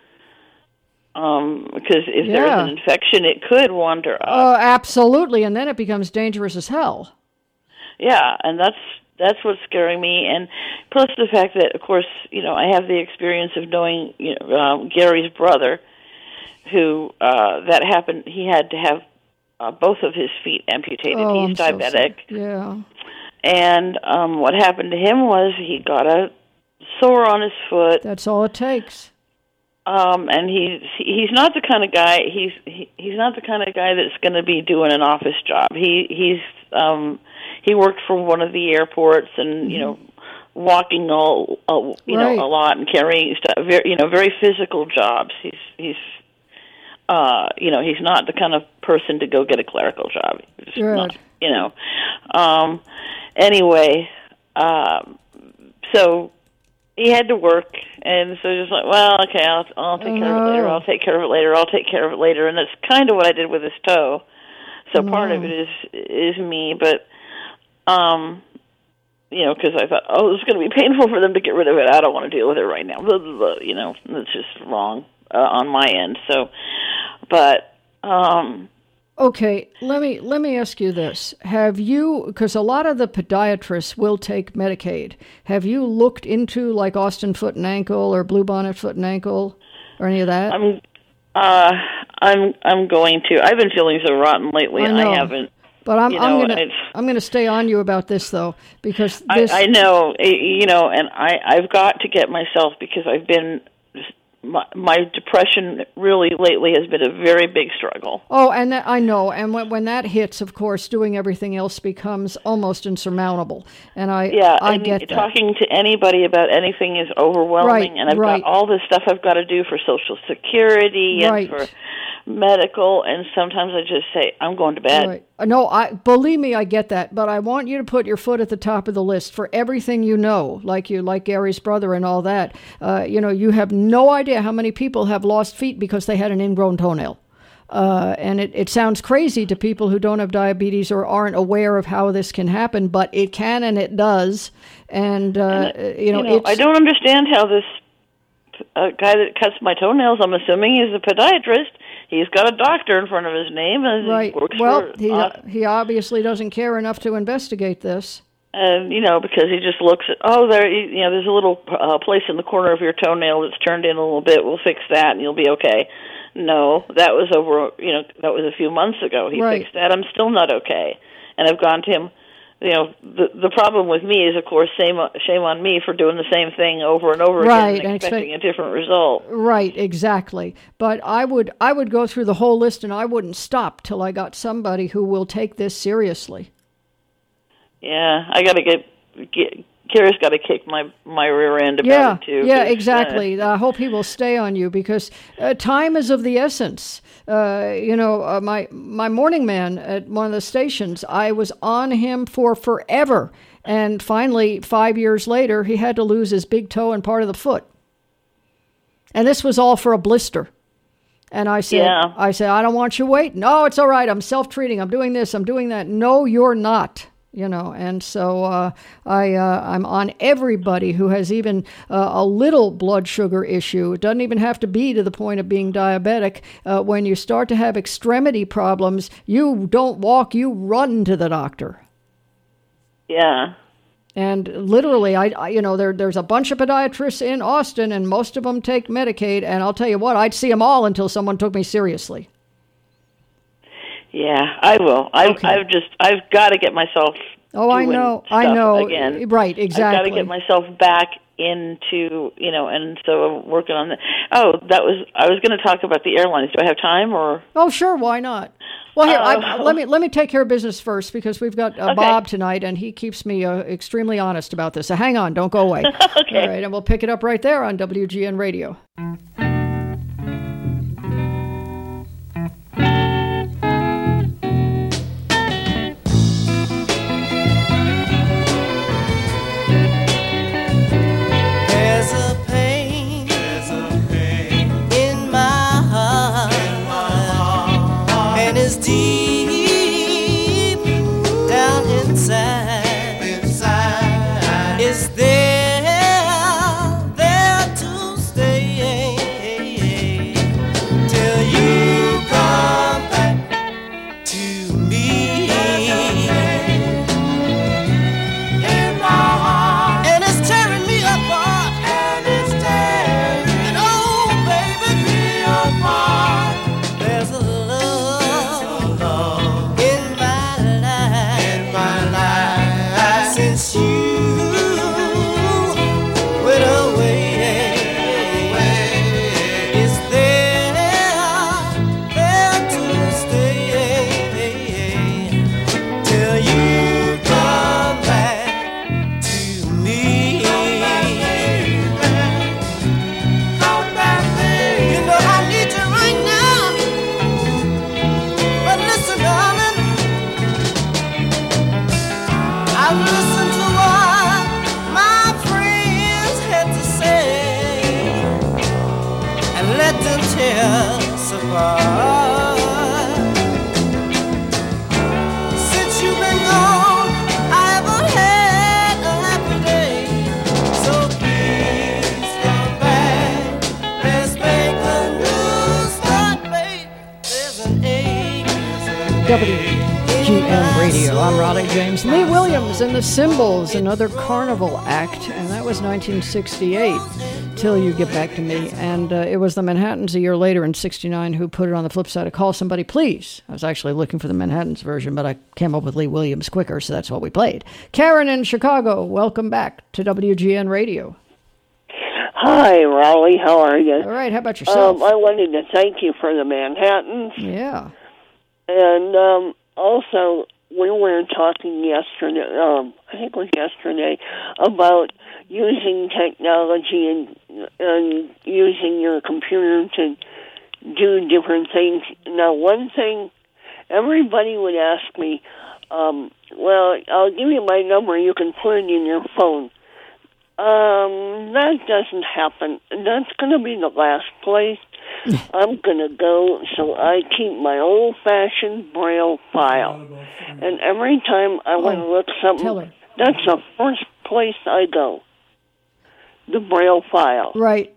Um, because if there's
Yeah.
an infection, it could wander up.
Oh, absolutely, and then it becomes dangerous as hell.
Yeah, and that's that's what's scaring me, and plus the fact that, of course, you know, I have the experience of knowing, you know, um, Gary's brother, who uh, that happened. He had to have uh, both of his feet amputated.
Oh,
He's
I'm so
diabetic,
sorry. Yeah.
and um, what happened to him was he got a sore on his foot.
That's all it takes.
Um, and he's he's not the kind of guy he's he, he's not the kind of guy that's going to be doing an office job. He he's um, he worked for one of the airports, and you know, walking all, all you
Right.
know a lot and carrying stuff. Very you know very physical jobs. He's he's uh, you know he's not the kind of person to go get a clerical job. He's just
Good.
not, you know. Um, anyway, um, so. He had to work, and so just like, well, okay, I'll I'll take care of it later.
Oh.
I'll take care of it later. I'll take care of it later, and that's kind of what I did with his toe. So part of
No.
it is is me, but um, you know, because I thought, oh, it's going to be painful for them to get rid of it. I don't want to deal with it right now. Blah, blah, blah, you know, that's just wrong uh, on my end. So, but um.
Okay, let me let me ask you this: have you, because a lot of the podiatrists will take Medicaid, have you looked into like Austin Foot and Ankle or Bluebonnet Foot and Ankle or any of that?
I'm, uh, I'm, I'm going to. I've been feeling so rotten lately,
I
and
know.
I haven't.
But I'm
you
I'm
know,
gonna
it's-
I'm gonna stay on you about this though, because this
I, I know, eh, you know, and I, I've got to get myself because I've been. My, my depression really lately has been a very big struggle.
Oh, and that, I know, and when when that hits, of course, doing everything else becomes almost insurmountable. And I
Yeah,
I
and
get that.
talking to anybody about anything is overwhelming,
Right,
and I've
right.
got all this stuff I've got to do for Social Security and
Right.
for medical, and sometimes I just say, I'm going to bed.
Right. No, I believe me, I get that, but I want you to put your foot at the top of the list for everything you know, like you, like Gary's brother and all that. Uh, you know, you have no idea how many people have lost feet because they had an ingrown toenail. Uh, and it, it sounds crazy to people who don't have diabetes or aren't aware of how this can happen, but it can and it does. And, uh, you know,
You know,
it's,
I don't understand how this uh, guy that cuts my toenails, I'm assuming he's a podiatrist. He's got a doctor in front of his name, and
right.
he works
Well,
for...
he,
uh,
he obviously doesn't care enough to investigate this.
And, you know, because he just looks at, oh, there, you know, there's a little uh, place in the corner of your toenail that's turned in a little bit. We'll fix that, and you'll be okay. No, that was over, you know, that was a few months ago. He
Right.
fixed that. I'm still not okay. And I've gone to him, you know, the the problem with me is, of course, shame, shame on me for doing the same thing over and over
Right,
again and
and
expecting
expect-
a different result.
Right, exactly. But I would I would go through the whole list and I wouldn't stop till I got somebody who will take this seriously.
Yeah, I got to get, get Gary's got to kick my, my rear end about
yeah,
it, too.
Yeah,
'cause,
exactly.
Uh,
I hope he will stay on you because uh, time is of the essence. Uh, you know, uh, my, my morning man at one of the stations, I was on him for forever. And finally, five years later, he had to lose his big toe and part of the foot. And this was all for a blister. And I said,
yeah.
I said, I don't want you waiting. No, it's all right. I'm self-treating. I'm doing this. I'm doing that. No, you're not. You know, and so uh, I, uh, I'm on everybody who has even uh, a little blood sugar issue. It doesn't even have to be to the point of being diabetic. Uh, when you start to have extremity problems, you don't walk, you run to the doctor.
Yeah.
And literally, I, I you know, there there's a bunch of podiatrists in Austin, and most of them take Medicaid. And I'll tell you what, I'd see them all until someone took me seriously.
Yeah, I will. I've,
Okay.
I've just, I've got to get myself.
Oh, I know, I
stuff
know.
Again,
Right, exactly.
I've got to get myself back into, you know, and so I'm working on that. Oh, that was. I was going to talk about the airlines. Do I have time or?
Oh, sure. Why not? Well, here, I,
Uh,
let me let me take care of business first because we've got uh,
Okay.
Bob tonight, and he keeps me uh, extremely honest about this. So hang on, don't go away.
Okay.
All right, and we'll pick it up right there on W G N Radio.
There's a pain, there's a pain in my heart, and it's deep down inside. Inside, it's there, there to stay till you come back to me. In my heart, and it's tearing me apart, and it's tearing, oh baby, me apart. There's a love, in my life, in my life, since you went away. It's there, there to stay till you come back to me. You know I need you right now, but listen, darling, I've listened to what my friends had to say, and let them tear us apart. Since you've been gone, I haven't had a happy day. So please come back. Let's make a new start, babe. There's an ache.
W G N Radio. I'm Raleigh James. Lee Williams and the Symbols, another Carnival act, and that was nineteen sixty-eight. Till You Get Back to Me. And uh, it was the Manhattans a year later in sixty-nine who put it on the flip side of Call Somebody Please. I was actually looking for the Manhattans version, but I came up with Lee Williams quicker, so that's what we played. Karen in Chicago, welcome back to W G N Radio.
Hi, Raleigh. How are you?
All right, how about yourself?
Um, I wanted to thank you for the Manhattans.
Yeah.
And um, also, we were talking yesterday, um, I think it was yesterday, about using technology and, and using your computer to do different things. Now, one thing, everybody would ask me, um, well, I'll give you my number, you can put it in your phone. Um, that doesn't happen. That's going to be the last place I'm going to go, so I keep my old-fashioned Braille file. And every time I want to look something, that's the first place I go, the Braille file.
Right.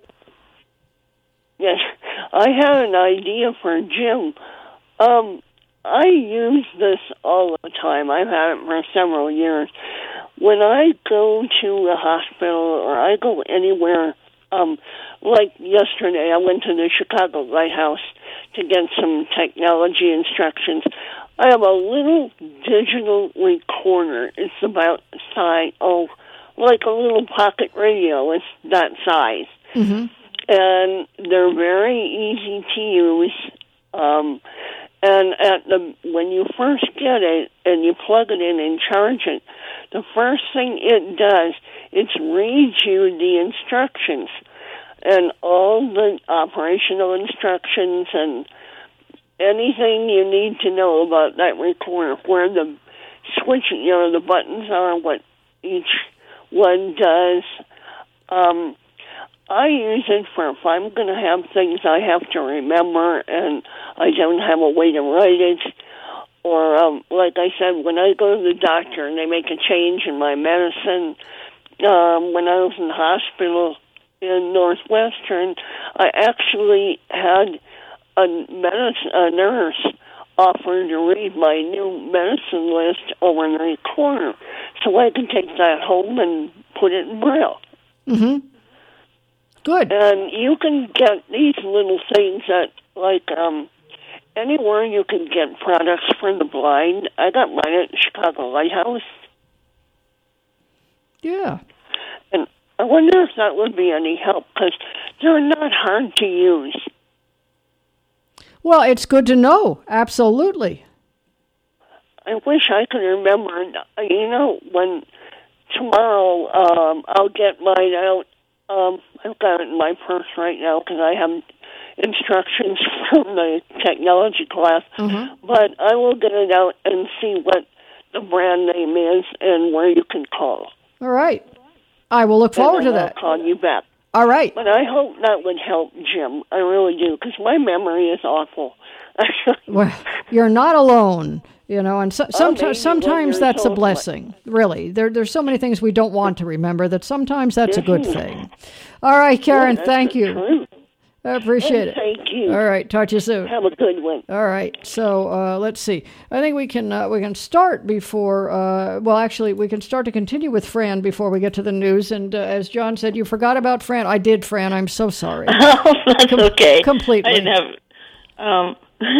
Yes, I had an idea for Jim. Um, I use this all the time. I've had it for several years. When I go to the hospital or I go anywhere, um, like yesterday, I went to the Chicago Lighthouse to get some technology instructions. I have a little digital recorder. It's about size, oh, like a little pocket radio. It's that size.
Mm-hmm.
And they're very easy to use. Um, and at the when you first get it and you plug it in and charge it, the first thing it does it reads you the instructions and all the operational instructions and anything you need to know about that recorder, where the switch, you know, the buttons are, what each one does. Um, I use it for if I'm going to have things I have to remember and I don't have a way to write it. Or, um, like I said, when I go to the doctor and they make a change in my medicine, um, when I was in the hospital in Northwestern, I actually had a, medicine, a nurse offer to read my new medicine list over the recorder so I could take that home and put it in Braille.
Mm-hmm. Good.
And you can get these little things at, like, um, anywhere you can get products for the blind. I got mine at Chicago Lighthouse.
Yeah.
And I wonder if that would be any help, because they're not hard to use.
Well, it's good to know. Absolutely.
I wish I could remember. You know, when tomorrow um, I'll get mine out. Um, I've got it in my purse right now because I have instructions from the technology class.
Mm-hmm.
But I will get it out and see what the brand name is and where you can call.
All right. I will look forward to that.
I'll call you back.
All right.
But I hope that would help, Jim. I really do, because my memory is awful.
Well, you're not alone, you know, and so,
Oh,
sometimes
maybe
sometimes
when
that's a
you're told
blessing. Really, there there's so many things we don't want to remember that sometimes that's a good thing. All right, Karen,
Yeah,
thank
that's the
you.
truth.
I appreciate
And
it.
thank you.
All right, talk to you soon.
Have a good one.
All right, so uh, let's see. I think we can uh, we can start before. Uh, well, actually, we can start to continue with Fran before we get to the news. And uh, as John said, you forgot about Fran. I did, Fran. I'm so sorry.
Oh, that's
Com-
okay.
Completely.
I didn't have, um,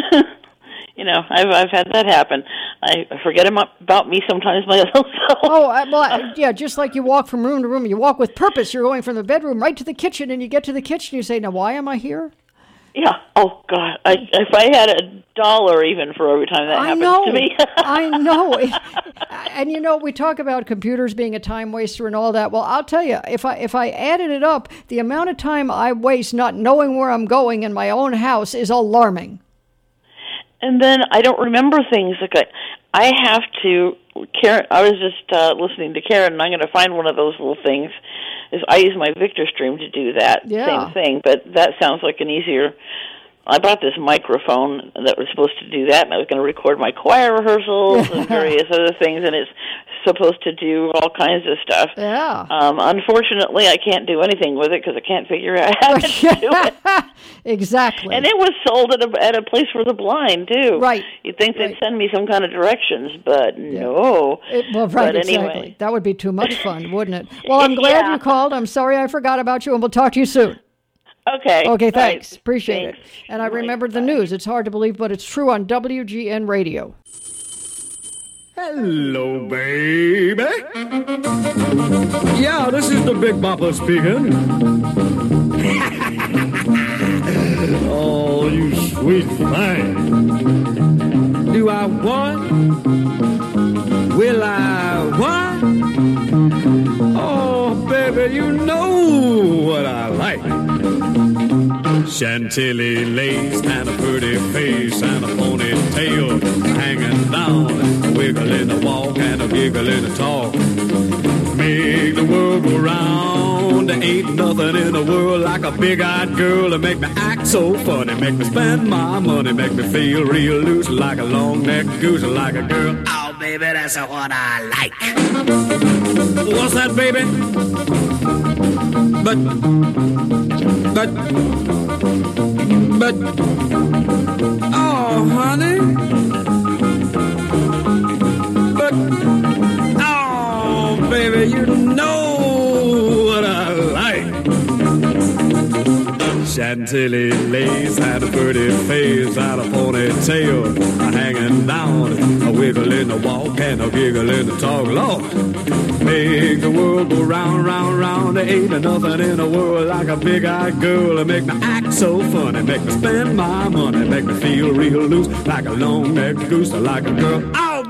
you know, I've I've had that happen. I forget about me sometimes myself. So.
Oh, I, well, I, yeah, just like you walk from room to room, you walk with purpose. You're going from the bedroom right to the kitchen, and you get to the kitchen, you say, now, why am I here?
Yeah. Oh, God. I, if I had a dollar even for every time that
I
happens
know.
to me.
I know. It, and, you know, we talk about computers being a time waster and all that. Well, I'll tell you, if I if I added it up, the amount of time I waste not knowing where I'm going in my own house is alarming.
And then I don't remember things. Like I, I have to, Karen, I was just uh, listening to Karen, and I'm going to find one of those little things. Is I use my Victor Stream to do that
Yeah.
same thing, but that sounds like an easier. I bought this microphone that was supposed to do that, and I was going to record my choir rehearsals and various other things, and it's supposed to do all kinds of stuff.
Yeah.
Um, unfortunately, I can't do anything with it because I can't figure out how to do it.
Exactly.
And it was sold at a at a place for the blind too.
Right.
You'd think they'd
Right.
send me some kind of directions, but no.
It, well, right,
but
exactly.
anyway.
That would be too much fun, wouldn't it? Well, I'm glad
Yeah.
you called. I'm sorry I forgot about you, and we'll talk to you soon.
Okay.
Okay, thanks.
Right.
Appreciate
Thanks.
it. And I remembered the news. It's hard to believe, but it's true on W G N Radio.
Hello, baby. Yeah, this is the Big Bopper speaking. Oh, you sweet thing. Do I want? Will I want? Oh, baby, you know what I like. Chantilly lace and a pretty face and a ponytail hanging down, a wiggle in the walk and a giggle in the talk. Make the world go round. There ain't nothing in the world like a big-eyed girl to make me act so funny, make me spend my money, make me feel real loose like a long-necked goose, like a girl. Oh, baby, that's what I like. What's that, baby? But, but, but, oh, honey. But, oh, baby, you know what I like. Chantilly lace had a pretty face, had a ponytail a hanging down, a wiggle in the walk and a giggle in the talk. Lord, make the world go round, round, round. There ain't nothing in the world like a big-eyed girl to make me act so funny, make me spend my money, make me feel real loose like a long-necked goose, like a girl. Oh, baby.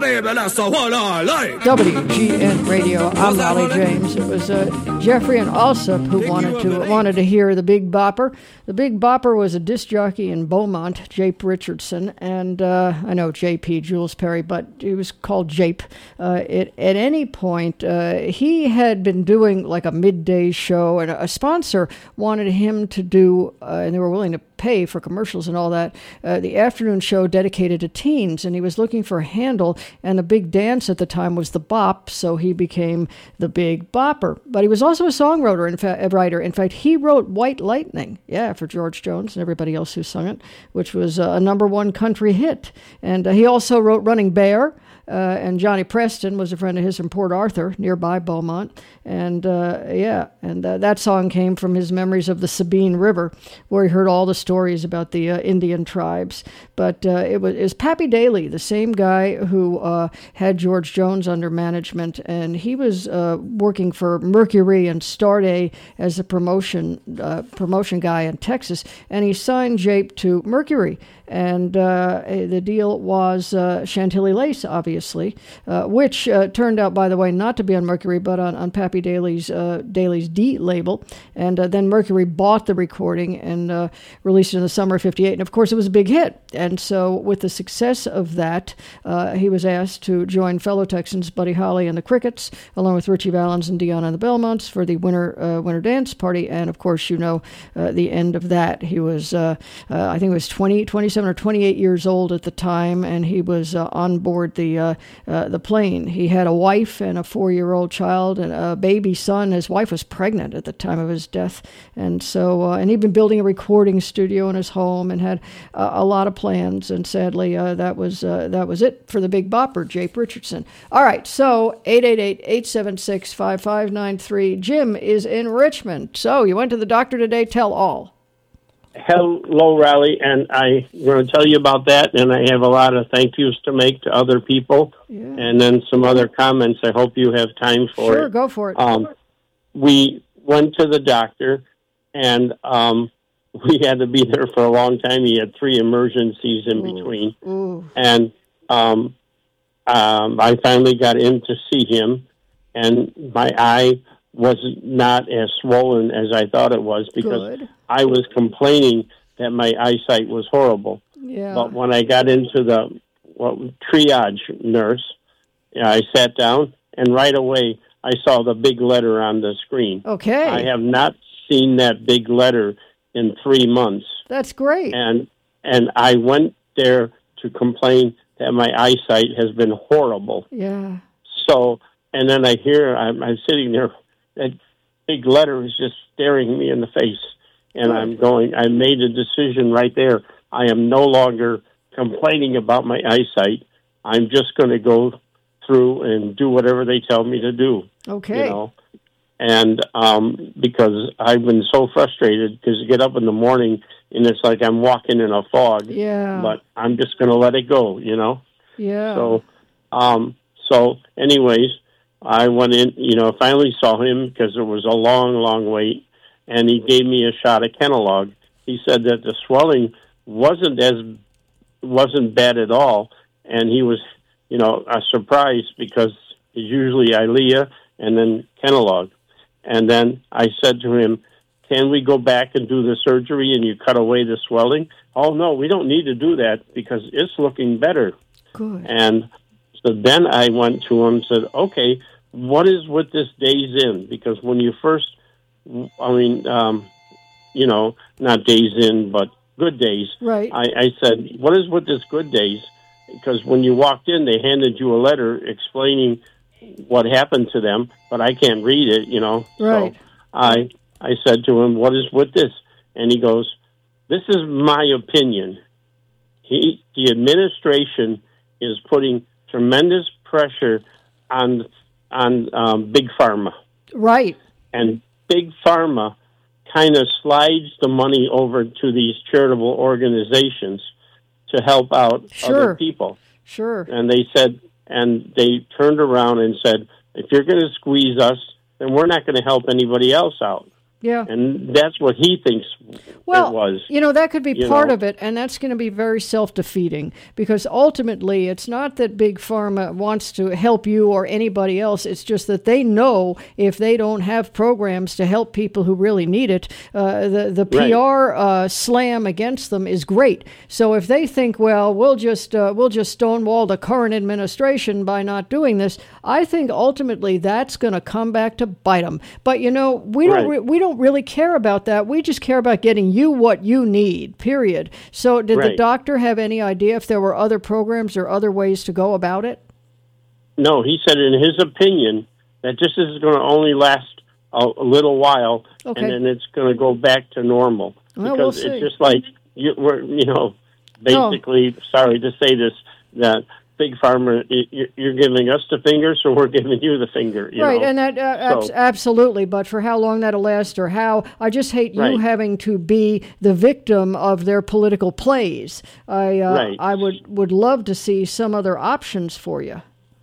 baby, that's what I like.
W G N Radio. I'm Holly James. It was uh, Jeffrey and Alsop who wanted to wanted to hear the Big Bopper. The Big Bopper was a disc jockey in Beaumont, Jape Richardson, and uh, I know J P Jules Perry, but he was called Jape. Uh, it, at any point, uh, he had been doing like a midday show, and a sponsor wanted him to do, uh, and they were willing to pay for commercials and all that, uh, the afternoon show dedicated to teens, and he was looking for a handle, and the big dance at the time was the bop, so he became the Big Bopper. But he was also a songwriter, in fact, a writer. In fact, he wrote White Lightning, yeah, for George Jones and everybody else who sung it, which was uh, a number one country hit. And uh, he also wrote Running Bear, Uh, and Johnny Preston was a friend of his from Port Arthur, nearby Beaumont. And, uh, yeah, and uh, that song came from his memories of the Sabine River, where he heard all the stories about the uh, Indian tribes. But uh, it, was, it was Pappy Daly, the same guy who uh, had George Jones under management, and he was uh, working for Mercury and Starday as a promotion uh, promotion guy in Texas, and he signed Jape to Mercury. And uh, the deal was uh, Chantilly Lace, obviously, uh, which uh, turned out, by the way, not to be on Mercury, but on, on Pappy Daly's uh, Daly's D label. And uh, then Mercury bought the recording and uh, released it in the summer of fifty-eight. And, of course, it was a big hit. And so with the success of that, uh, he was asked to join fellow Texans Buddy Holly and the Crickets, along with Richie Valens and Dion and the Belmonts for the winter uh, winter dance party. And, of course, you know uh, the end of that. He was, uh, uh, I think it was twenty, twenty-seven or twenty-eight years old at the time, and he was uh, on board the uh, uh, the plane. He had a wife and a four-year-old child and a baby son. His wife was pregnant at the time of his death, and so uh, and he'd been building a recording studio in his home and had uh, a lot of plans. And sadly, uh, that was uh, that was it for the Big Bopper, Jape Richardson. All right, so eight eight eight, eight seven six, five five nine three. Jim is in Richmond. So you went to the doctor today. Tell all.
Hello, Riley, and I'm going to tell you about that, and I have a lot of thank yous to make to other people,
yeah.
and then some other comments. I hope you have time for
sure,
it.
Go for it.
Um, we went to the doctor, and um, we had to be there for a long time. He had three emergencies in
Ooh.
between,
Ooh.
and um, um, I finally got in to see him, and my eye was not as swollen as I thought it was because
Good.
I was complaining that my eyesight was horrible.
Yeah.
But when I got into the what, triage nurse, yeah, I sat down, and right away I saw the big letter on the screen.
Okay.
I have not seen that big letter in three months.
That's great.
And and I went there to complain that my eyesight has been horrible.
Yeah.
So, and then I hear, I'm, I'm sitting there, that big letter is just staring me in the face. And I'm going, I made a decision right there. I am no longer complaining about my eyesight. I'm just going to go through and do whatever they tell me to do.
Okay.
You know? And um, because I've been so frustrated, because you get up in the morning and it's like I'm walking in a fog.
Yeah.
But I'm just going to let it go, you know?
Yeah.
So, um, so anyways, I went in, you know, finally saw him because it was a long, long wait, and he gave me a shot of Kenalog. He said that the swelling wasn't as wasn't bad at all, and he was, you know, uh, surprised because it's usually Eylea and then Kenalog. And then I said to him, "Can we go back and do the surgery and you cut away the swelling?" "Oh no, we don't need to do that because it's looking better."
Good.
And so then I went to him and said, "Okay, what is with this days in?" Because when you first, I mean, um, you know, not days in, but good days.
Right.
I, I said, "What is with this good days?" Because when you walked in, they handed you a letter explaining what happened to them, but I can't read it, you know.
Right.
So I, I said to him, "What is with this?" And he goes, "This is my opinion. He, the administration is putting tremendous pressure on on um, Big Pharma."
Right.
And Big Pharma kind of slides the money over to these charitable organizations to help out
Sure.
other people.
Sure.
And they said, and they turned around and said, "If you're going to squeeze us, then we're not going to help anybody else out."
Yeah.
And that's what he thinks
well,
it was.
You know, that could be
you
part
know?
of it, and that's going to be very self-defeating, because ultimately it's not that Big Pharma wants to help you or anybody else. It's just that they know if they don't have programs to help people who really need it, uh, the, the P R uh, slam against them is great. So if they think, well, we'll just, uh, we'll just stonewall the current administration by not doing this, I think ultimately that's going to come back to bite them. But, you know, we don't,
Right.
re- we don't really care about that. We just care about getting you what you need, period. So did the
Right.
doctor have any idea if there were other programs or other ways to go about it?
No, he said in his opinion that this is going to only last a, a little while,
Okay.
and then it's going to go back to normal.
Well,
because
we'll see.
it's just like, you, we're, you know, basically, sorry to say this, that Big Pharma, y- you're giving us the finger, so we're giving you the finger. You
Right,
know?
and that uh, abs-
So-
absolutely. But for how long that'll last, or how, I just hate you
Right.
having to be the victim of their political plays. I uh,
Right.
I would would love to see some other options for you.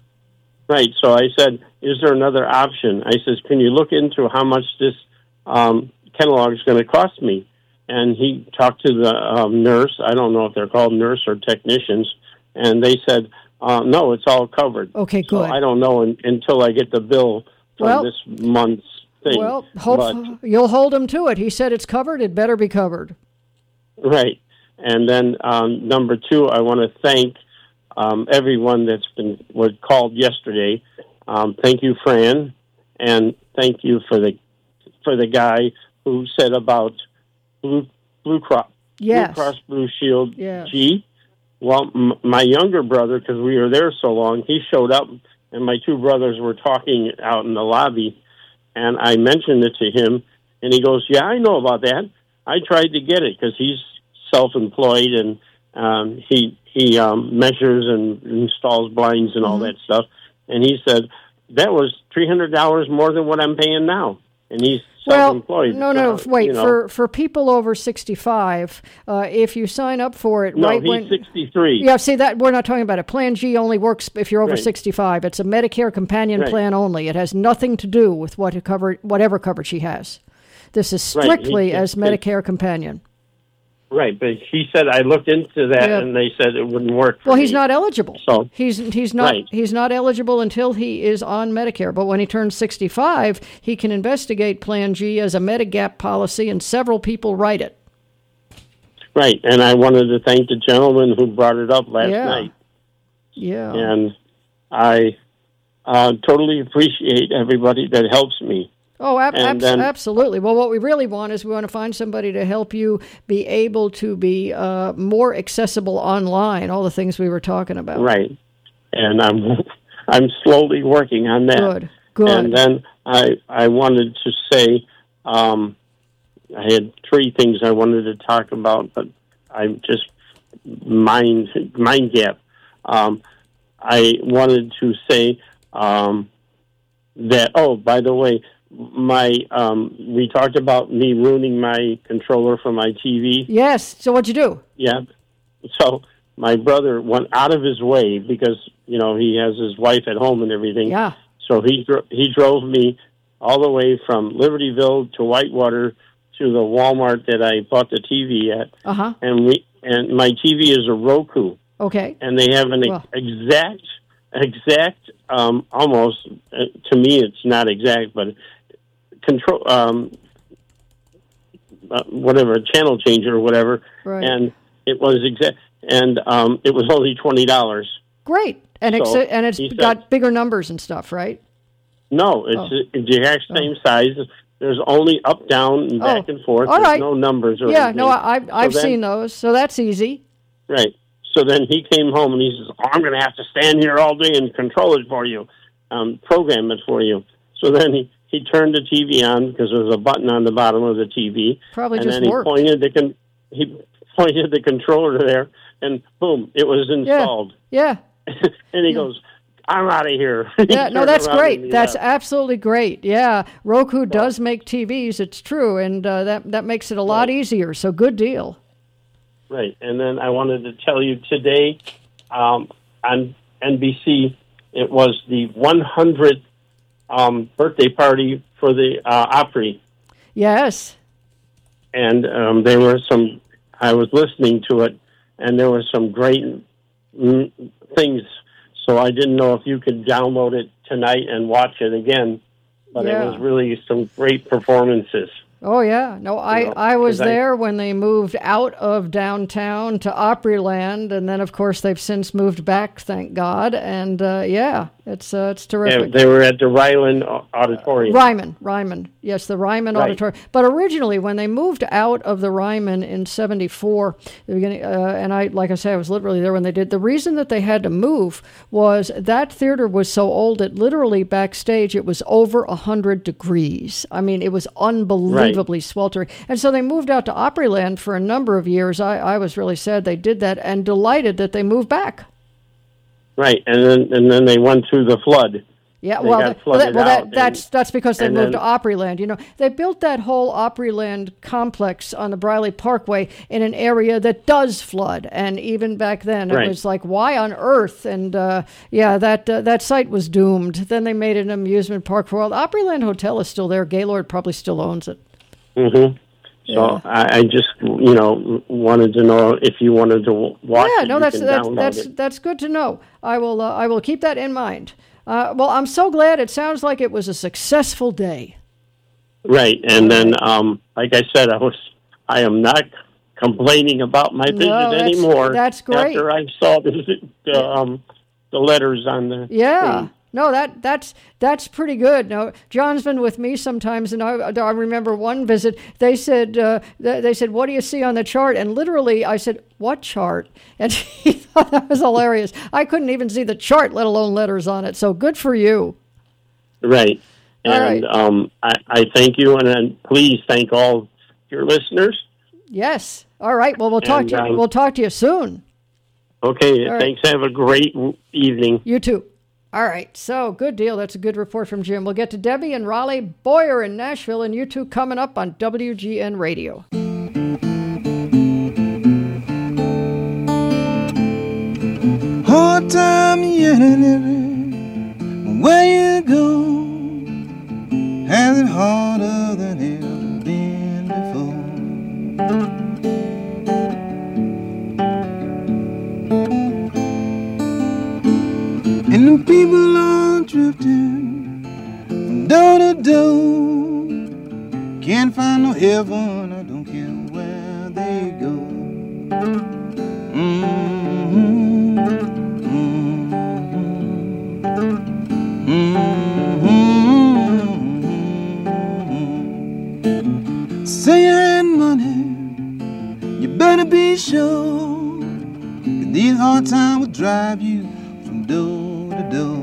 Right. So I said, is there another option? I says, can you look into how much this um, Kenalog is going to cost me? And he talked to the um, nurse. I don't know if they're called nurse or technicians. And they said, uh, no, it's all covered.
Okay,
So
good.
I don't know un- until I get the bill for
Well-
this month's thing.
Well, hope
But-
you'll hold him to it. He said it's covered. It better be covered.
Right. And then um, number two, I want to thank um, everyone that's been was called yesterday. Um, thank you, Fran, and thank you for the for the guy who said about Blue Blue Cross
Yes.
Blue Cross Blue Shield
Yes.
G. Well, m- my younger brother, because we were there so long, he showed up, and my two brothers were talking out in the lobby, and I mentioned it to him, and he goes, "Yeah, I know about that. I tried to get it because he's self-employed and um, he he um, measures and installs blinds and all
Mhm.
that stuff." And he said that was three hundred dollars more than what I'm paying now, and he's
Well,
self-employed.
no, no,
Uh,
wait.
you know.
For for people over sixty-five, uh, if you sign up for it
no,
right
he's
when
sixty-three.
yeah, see that we're not talking about it. Plan G only works if you're over
Right.
sixty-five. It's a Medicare companion
Right.
plan only. It has nothing to do with what cover whatever coverage he has. This is
Right.
strictly
He-
as
he-
Medicare companion.
Right, but he said I looked into that,
Yeah.
and they said it wouldn't work. For
Well, he's
me.
not eligible.
So
He's he's not
Right.
he's not eligible until he is on Medicare. But when he turns sixty-five, he can investigate Plan G as a Medigap policy, and several people write it.
right, and I wanted to thank the gentleman who brought it up last
Yeah.
night,
Yeah.
and I uh, totally appreciate everybody that helps me.
Oh, ab-
And
abs-
then-
absolutely. Well, what we really want is we want to find somebody to help you be able to be uh, more accessible online, all the things we were talking about.
Right, and I'm I'm slowly working on that.
Good, good.
And then I I wanted to say um, I had three things I wanted to talk about, but I'm just mind mind gap. Um, I wanted to say um, that. Oh, by the way, my um, we talked about me ruining my controller for my T V.
Yes. So what'd you do?
Yeah. So my brother went out of his way because you know he has his wife at home and everything.
Yeah.
So he dro- he drove me all the way from Libertyville to Whitewater to the Walmart that I bought the T V at,
Uh huh.
and we and my T V is a Roku,
Okay.
and they have an ex-
Well.
exact exact um, almost uh, to me it's not exact, but control um, uh, whatever channel changer or whatever,
Right.
and it was exact, and um, it was only twenty dollars.
Great. And it's
So,
and it's
he said-
got bigger numbers and stuff, right?
No, it's
Oh.
the exact same size. There's only up, down, and back
Oh.
and forth.
All
There's
right.
no numbers or
Yeah.
anything.
No, I, I've I've
So then-
seen those, so that's easy.
Right. So then he came home and he says, oh, I'm going to have to stand here all day and control it for you, um, program it for you. So then he, he turned the T V on because there was a button on the bottom of the T V.
Probably
and
just
then
worked.
he pointed the con- he pointed the controller there, and boom, it was installed.
Yeah.
And he goes, I'm out of here.
Yeah,
He
no,
turned
that's
around
great.
and he
That's
left.
absolutely great. Yeah, Roku does make T Vs. It's true, and uh, that that makes it a lot easier. So good deal.
Right, and then I wanted to tell you today um, on N B C, it was the one hundredth um, birthday party for the uh, Opry.
Yes.
And um, there were some, I was listening to it, and there were some great mm, things. So I didn't know if you could download it tonight and watch it again. But
Yeah.
it was really some great performances.
Oh, yeah. No, I,
know,
I was
'cause I-
there when they moved out of downtown to Opryland, and then, of course, they've since moved back, thank God. And, uh, yeah, it's uh, it's
Yeah,
terrific.
they were at the Ryland Auditorium.
Ryman, Ryman. Yes, the Ryman
Right.
Auditorium. But originally, when they moved out of the Ryman in seventy-four, the beginning, uh, and I, like I say, I was literally there when they did. The reason that they had to move was that theater was so old that literally backstage it was over one hundred degrees. I mean, it was unbelievably sweltering. And so they moved out to Opryland for a number of years. I, I was really sad they did that and delighted that they moved back.
Right, and then and then they went through the flood.
Yeah,
They
well,
got
that, well, that,
flooded
well
out,
that, that's that's because they
and
moved
then-
to Opryland. You know, they built that whole Opryland complex on the Briley Parkway in an area that does flood, and even back then
Right.
it was like, why on earth? And uh, yeah, that uh, that site was doomed. Then they made an amusement park for all. The Opryland Hotel is still there. Gaylord probably still owns it.
Mm-hmm. So I, I just, you know, wanted to know if you wanted to watch
Yeah,
it.
no,
you
that's
can
that's
download
that's
it.
that's good to know. I will uh, I will keep that in mind. Uh, well, I'm so glad. It sounds like it was a successful day.
Right, and then, um, like I said, I was, I am not complaining about my visit
No, that's-
anymore.
that's great.
After I saw the, the um, the letters on the
Yeah.
screen.
No, that that's that's pretty good. Now, John's been with me sometimes, and I, I remember one visit. They said uh, they they said, "What do you see on the chart?" And literally, I said, "What chart?" And he thought that was hilarious. I couldn't even see the chart, let alone letters on it. So good for you.
Right.
All
And
right.
um, I, I thank you, and then please thank all your listeners.
Yes. All right. Well, we'll talk
And,
to you.
um,
We'll talk to you soon.
Okay,
All right.
thanks. Have a great w- evening.
You too. All right, so good deal. That's a good report from Jim. We'll get to Debbie and Raleigh, Boyer in Nashville, and you two coming up on W G N Radio.
Hard time yet and every where you go has it harder than ever been before. And the people are drifting from door to door. Can't find no heaven, I don't care where they go. Mm-hmm. Mm-hmm. Say you had money, you better be sure, 'cause these hard times will drive you from door to door.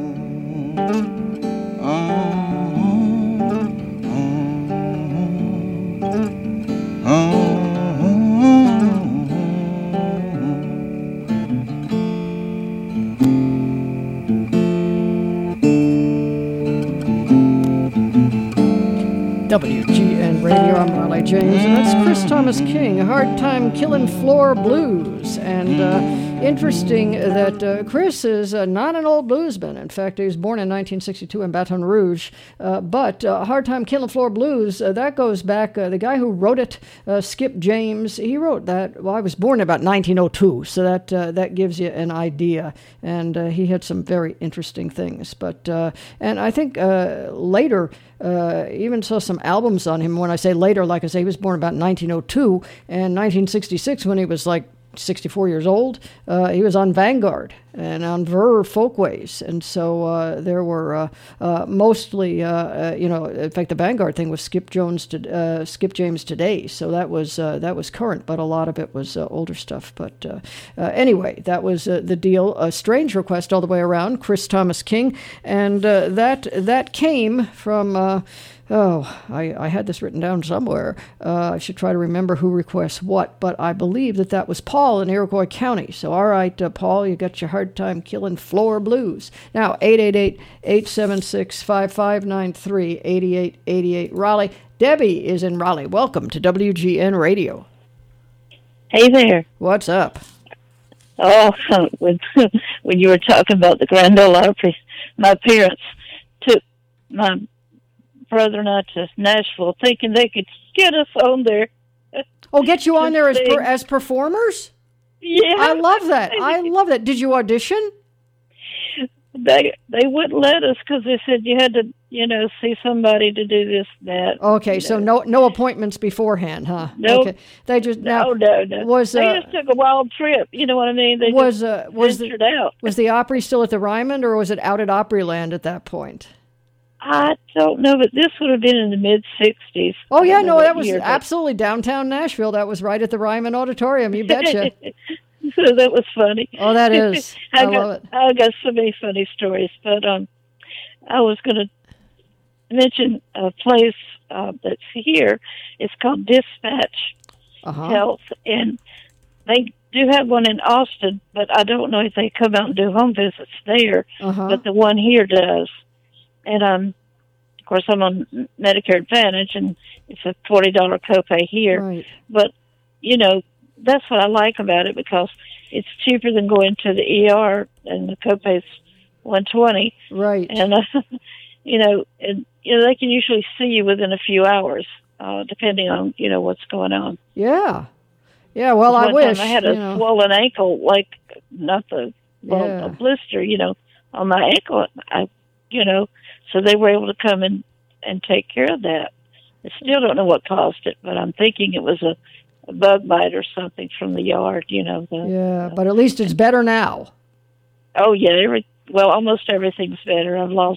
W G N Radio, I'm Raleigh James, and that's Chris Thomas King, Hard Time Killing Floor Blues. And uh, interesting that uh, Chris is uh, not an old bluesman. In fact, he was born in nineteen sixty-two in Baton Rouge. Uh, but uh, Hard Time Killing Floor Blues, uh, that goes back, uh, the guy who wrote it, uh, Skip James, he wrote that, well, I was born in about nineteen oh two, so that uh, that gives you an idea. And uh, he had some very interesting things. But, uh, and I think uh, later, Uh, even saw some albums on him. When I say later, like I say, he was born about nineteen oh two, and nineteen sixty-six, when he was like sixty-four years old, uh, he was on Vanguard and on Ver Folkways. And so uh, there were uh, uh, mostly, uh, uh, you know, in fact, the Vanguard thing was Skip Jones, to, uh, Skip James Today. So that was uh, that was current, but a lot of it was uh, older stuff. But uh, uh, anyway, that was uh, the deal. A strange request all the way around, Chris Thomas King. And uh, that that came from... Uh, Oh, I, I had this written down somewhere. Uh, I should try to remember who requests what, but I believe that that was Paul in Iroquois County. So, all right, uh, Paul, you got your Hard Time Killing Floor Blues. Now, eight eight eight, eight seven six, five five nine three, eight eight eight eight, Raleigh. Debbie is in Raleigh. Welcome to W G N Radio.
Hey there.
What's up?
Oh, when, when you were talking about the Grand Ole Opry, my parents took my brother and I to Nashville, thinking they could get us on there.
Oh, get you on there as
Sing.
per, as performers?
Yeah,
I love that. I love that. Did you audition?
They they wouldn't let us because they said you had to, you know, see somebody to do this, that.
Okay, so no no appointments beforehand, huh?
Nope.
Okay. They just now,
No, no, no.
Was,
they
uh,
just took a wild trip. You know what I mean? They
was
just
uh, was the,
ventured out.
was the Opry still at the Ryman, or was it out at Opryland at that point?
I don't know, but this would have been in the mid sixties.
Oh yeah, no, that was absolutely downtown Nashville. That was right at the Ryman Auditorium. You betcha.
So that was funny.
Oh, that is. I,
I
love
got,
it.
I got so many funny stories, but um, I was going to mention a place uh, that's here. It's called Dispatch
Uh-huh.
Health, and they do have one in Austin, but I don't know if they come out and do home visits there.
Uh-huh.
But the one here does, and um, of course I'm on Medicare Advantage, and it's a forty dollar copay here.
Right.
But you know, that's what I like about it because it's cheaper than going to the E R, and the copay's one twenty.
Right.
And uh, you know, and you know they can usually see you within a few hours, uh, depending on you know what's going on.
Yeah. Yeah. Well, I
One
wish.
time I had a
you know.
swollen ankle, like not the well,
Yeah.
a blister, you know, on my ankle. I, you know, so they were able to come and and take care of that. I still don't know what caused it, but I'm thinking it was a a bug bite or something from the yard, you know. The,
Yeah, but at least it's better now.
Oh, yeah. Every, well, almost everything's better. I've lost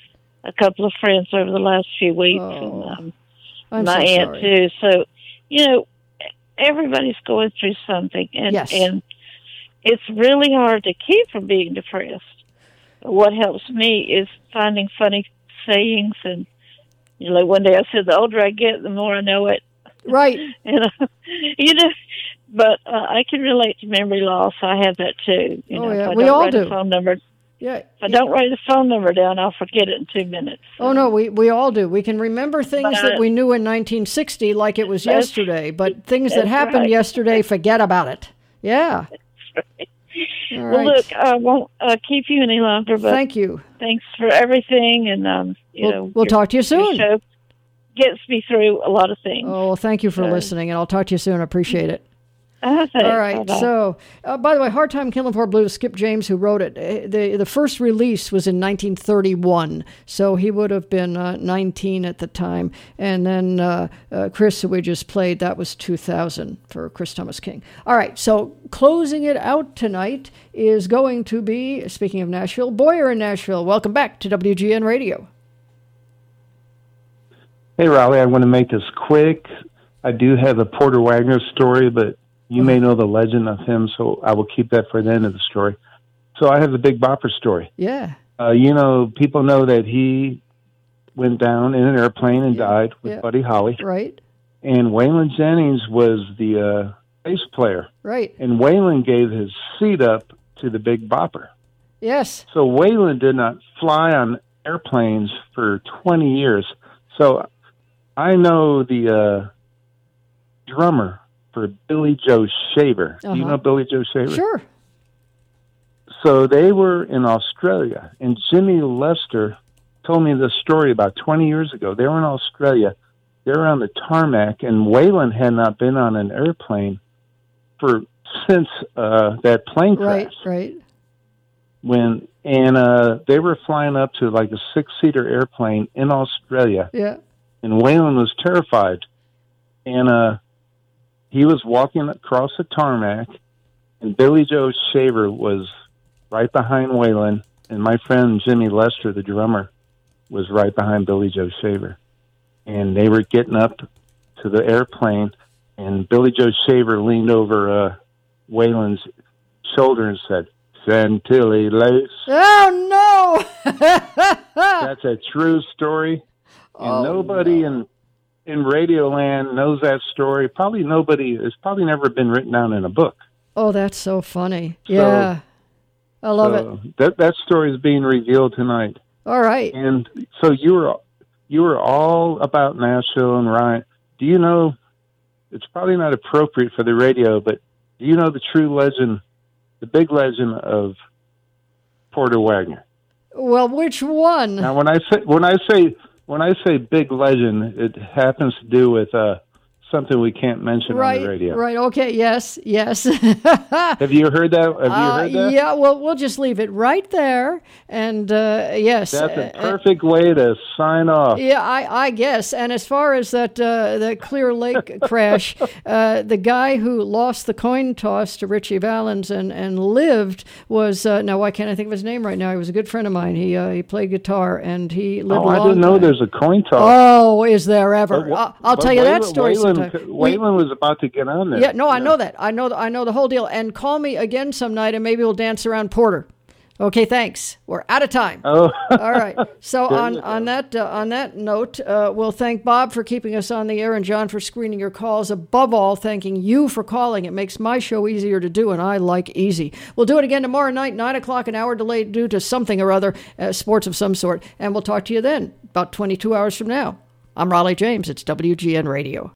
a couple of friends over the last few weeks.
Oh,
and, um,
I'm
my
so
aunt,
sorry.
too. So, you know, everybody's going through something. And,
Yes.
and it's really hard to keep from being depressed. What helps me is finding funny sayings. And, you know, like one day I said, the older I get, the more I know it.
Right.
You know, you know, but uh, I can relate to memory loss. I have that too. You
Oh,
know,
yeah.
if I
We
don't
all
write
do.
a phone number,
Yeah.
if I don't write the phone number down, I'll forget it in two minutes.
Oh, no, we, we all do. We can remember things
But,
that
uh,
we knew in nineteen sixty like it was
That's-
yesterday, but things that
that's
happened
right.
yesterday, forget about it. Yeah. All
Well,
right.
look, I won't uh, keep you any longer, but
Thank you.
thanks for everything. And, um, you
We'll-
know,
we'll
your-
talk to you
your
soon.
show gets me through a lot of things.
Oh, well, thank you for
So-
listening, and I'll talk to you soon. I appreciate it.
Uh, thanks.
All right.
Bye-bye.
So, uh, by the way, Hard Time Killing for Blues, Skip James, who wrote it, uh, the the first release was in nineteen thirty-one, so he would have been uh, nineteen at the time. And then uh, uh, Chris, who we just played, that was two thousand for Chris Thomas King. All right. So, closing it out tonight is going to be, speaking of Nashville, Boyer in Nashville. Welcome back to W G N Radio.
Hey, Raleigh, I want to make this quick. I do have a Porter Wagner story, but you may know the legend of him, so I will keep that for the end of the story. So I have the Big Bopper story.
Yeah.
Uh, you know, people know that he went down in an airplane and died with
Yeah.
Buddy Holly.
Right.
And Waylon Jennings was the uh, bass player.
Right.
And Waylon gave his seat up to the Big Bopper.
Yes.
So Waylon did not fly on airplanes for twenty years. So I know the uh, drummer for Billy Joe Shaver. Do you
Uh-huh.
know Billy Joe Shaver?
Sure.
So they were in Australia, and Jimmy Lester told me this story about twenty years ago. They were in Australia. They were on the tarmac, and Waylon had not been on an airplane for since uh, that plane crash.
Right. Right.
When and uh, they were flying up to like a six-seater airplane in Australia,
Yeah.
and Waylon was terrified. And uh, he was walking across the tarmac, and Billy Joe Shaver was right behind Waylon, and my friend Jimmy Lester, the drummer, was right behind Billy Joe Shaver. And they were getting up to the airplane, and Billy Joe Shaver leaned over uh, Waylon's shoulder and said, "Chantilly lace."
Oh, no!
That's a true story. And
Oh,
nobody in in Radioland knows that story. Probably nobody. It's probably never been written down in a book.
Oh, that's so funny. Yeah. I love it.
So That that story is being revealed tonight.
All right.
And so you were you were all about Nashville and Ryan. Do you know? It's probably not appropriate for the radio, but do you know the true legend, the big legend of Porter Wagner?
Well, which one?
Now, when I say when I say when I say big legend, it happens to do with uh, something we can't mention
right,
on the radio.
Right. Okay. Yes. Yes.
Have you heard that? Have you
Uh,
heard that?
yeah. Well, we'll just leave it right there. And uh, yes,
That's a
uh,
perfect way to sign off.
Yeah, I, I guess. And as far as that uh, the Clear Lake crash, uh, the guy who lost the coin toss to Richie Valens and, and lived was, uh, now why can't I think of his name right now? He was a good friend of mine. He uh, he played guitar and he lived
Oh,
a
I
long
didn't know
time.
there's a coin toss.
Oh, is there ever?
But wh-
I'll, I'll
but
tell you that
Waylon-
story
Waylon,
sometime. We-
Waylon was about to get on there.
yeah, no, I know that. I know, I know the whole deal. And call me again some night and maybe we'll dance around Porter. Okay, thanks. We're out of time.
Oh.
All right. So on on that uh, on that note, uh, we'll thank Bob for keeping us on the air and John for screening your calls. Above all, thanking you for calling. It makes my show easier to do, and I like easy. We'll do it again tomorrow night, nine o'clock, an hour delayed due to something or other, uh, sports of some sort. And we'll talk to you then, about twenty-two hours from now. I'm Raleigh James. It's W G N Radio.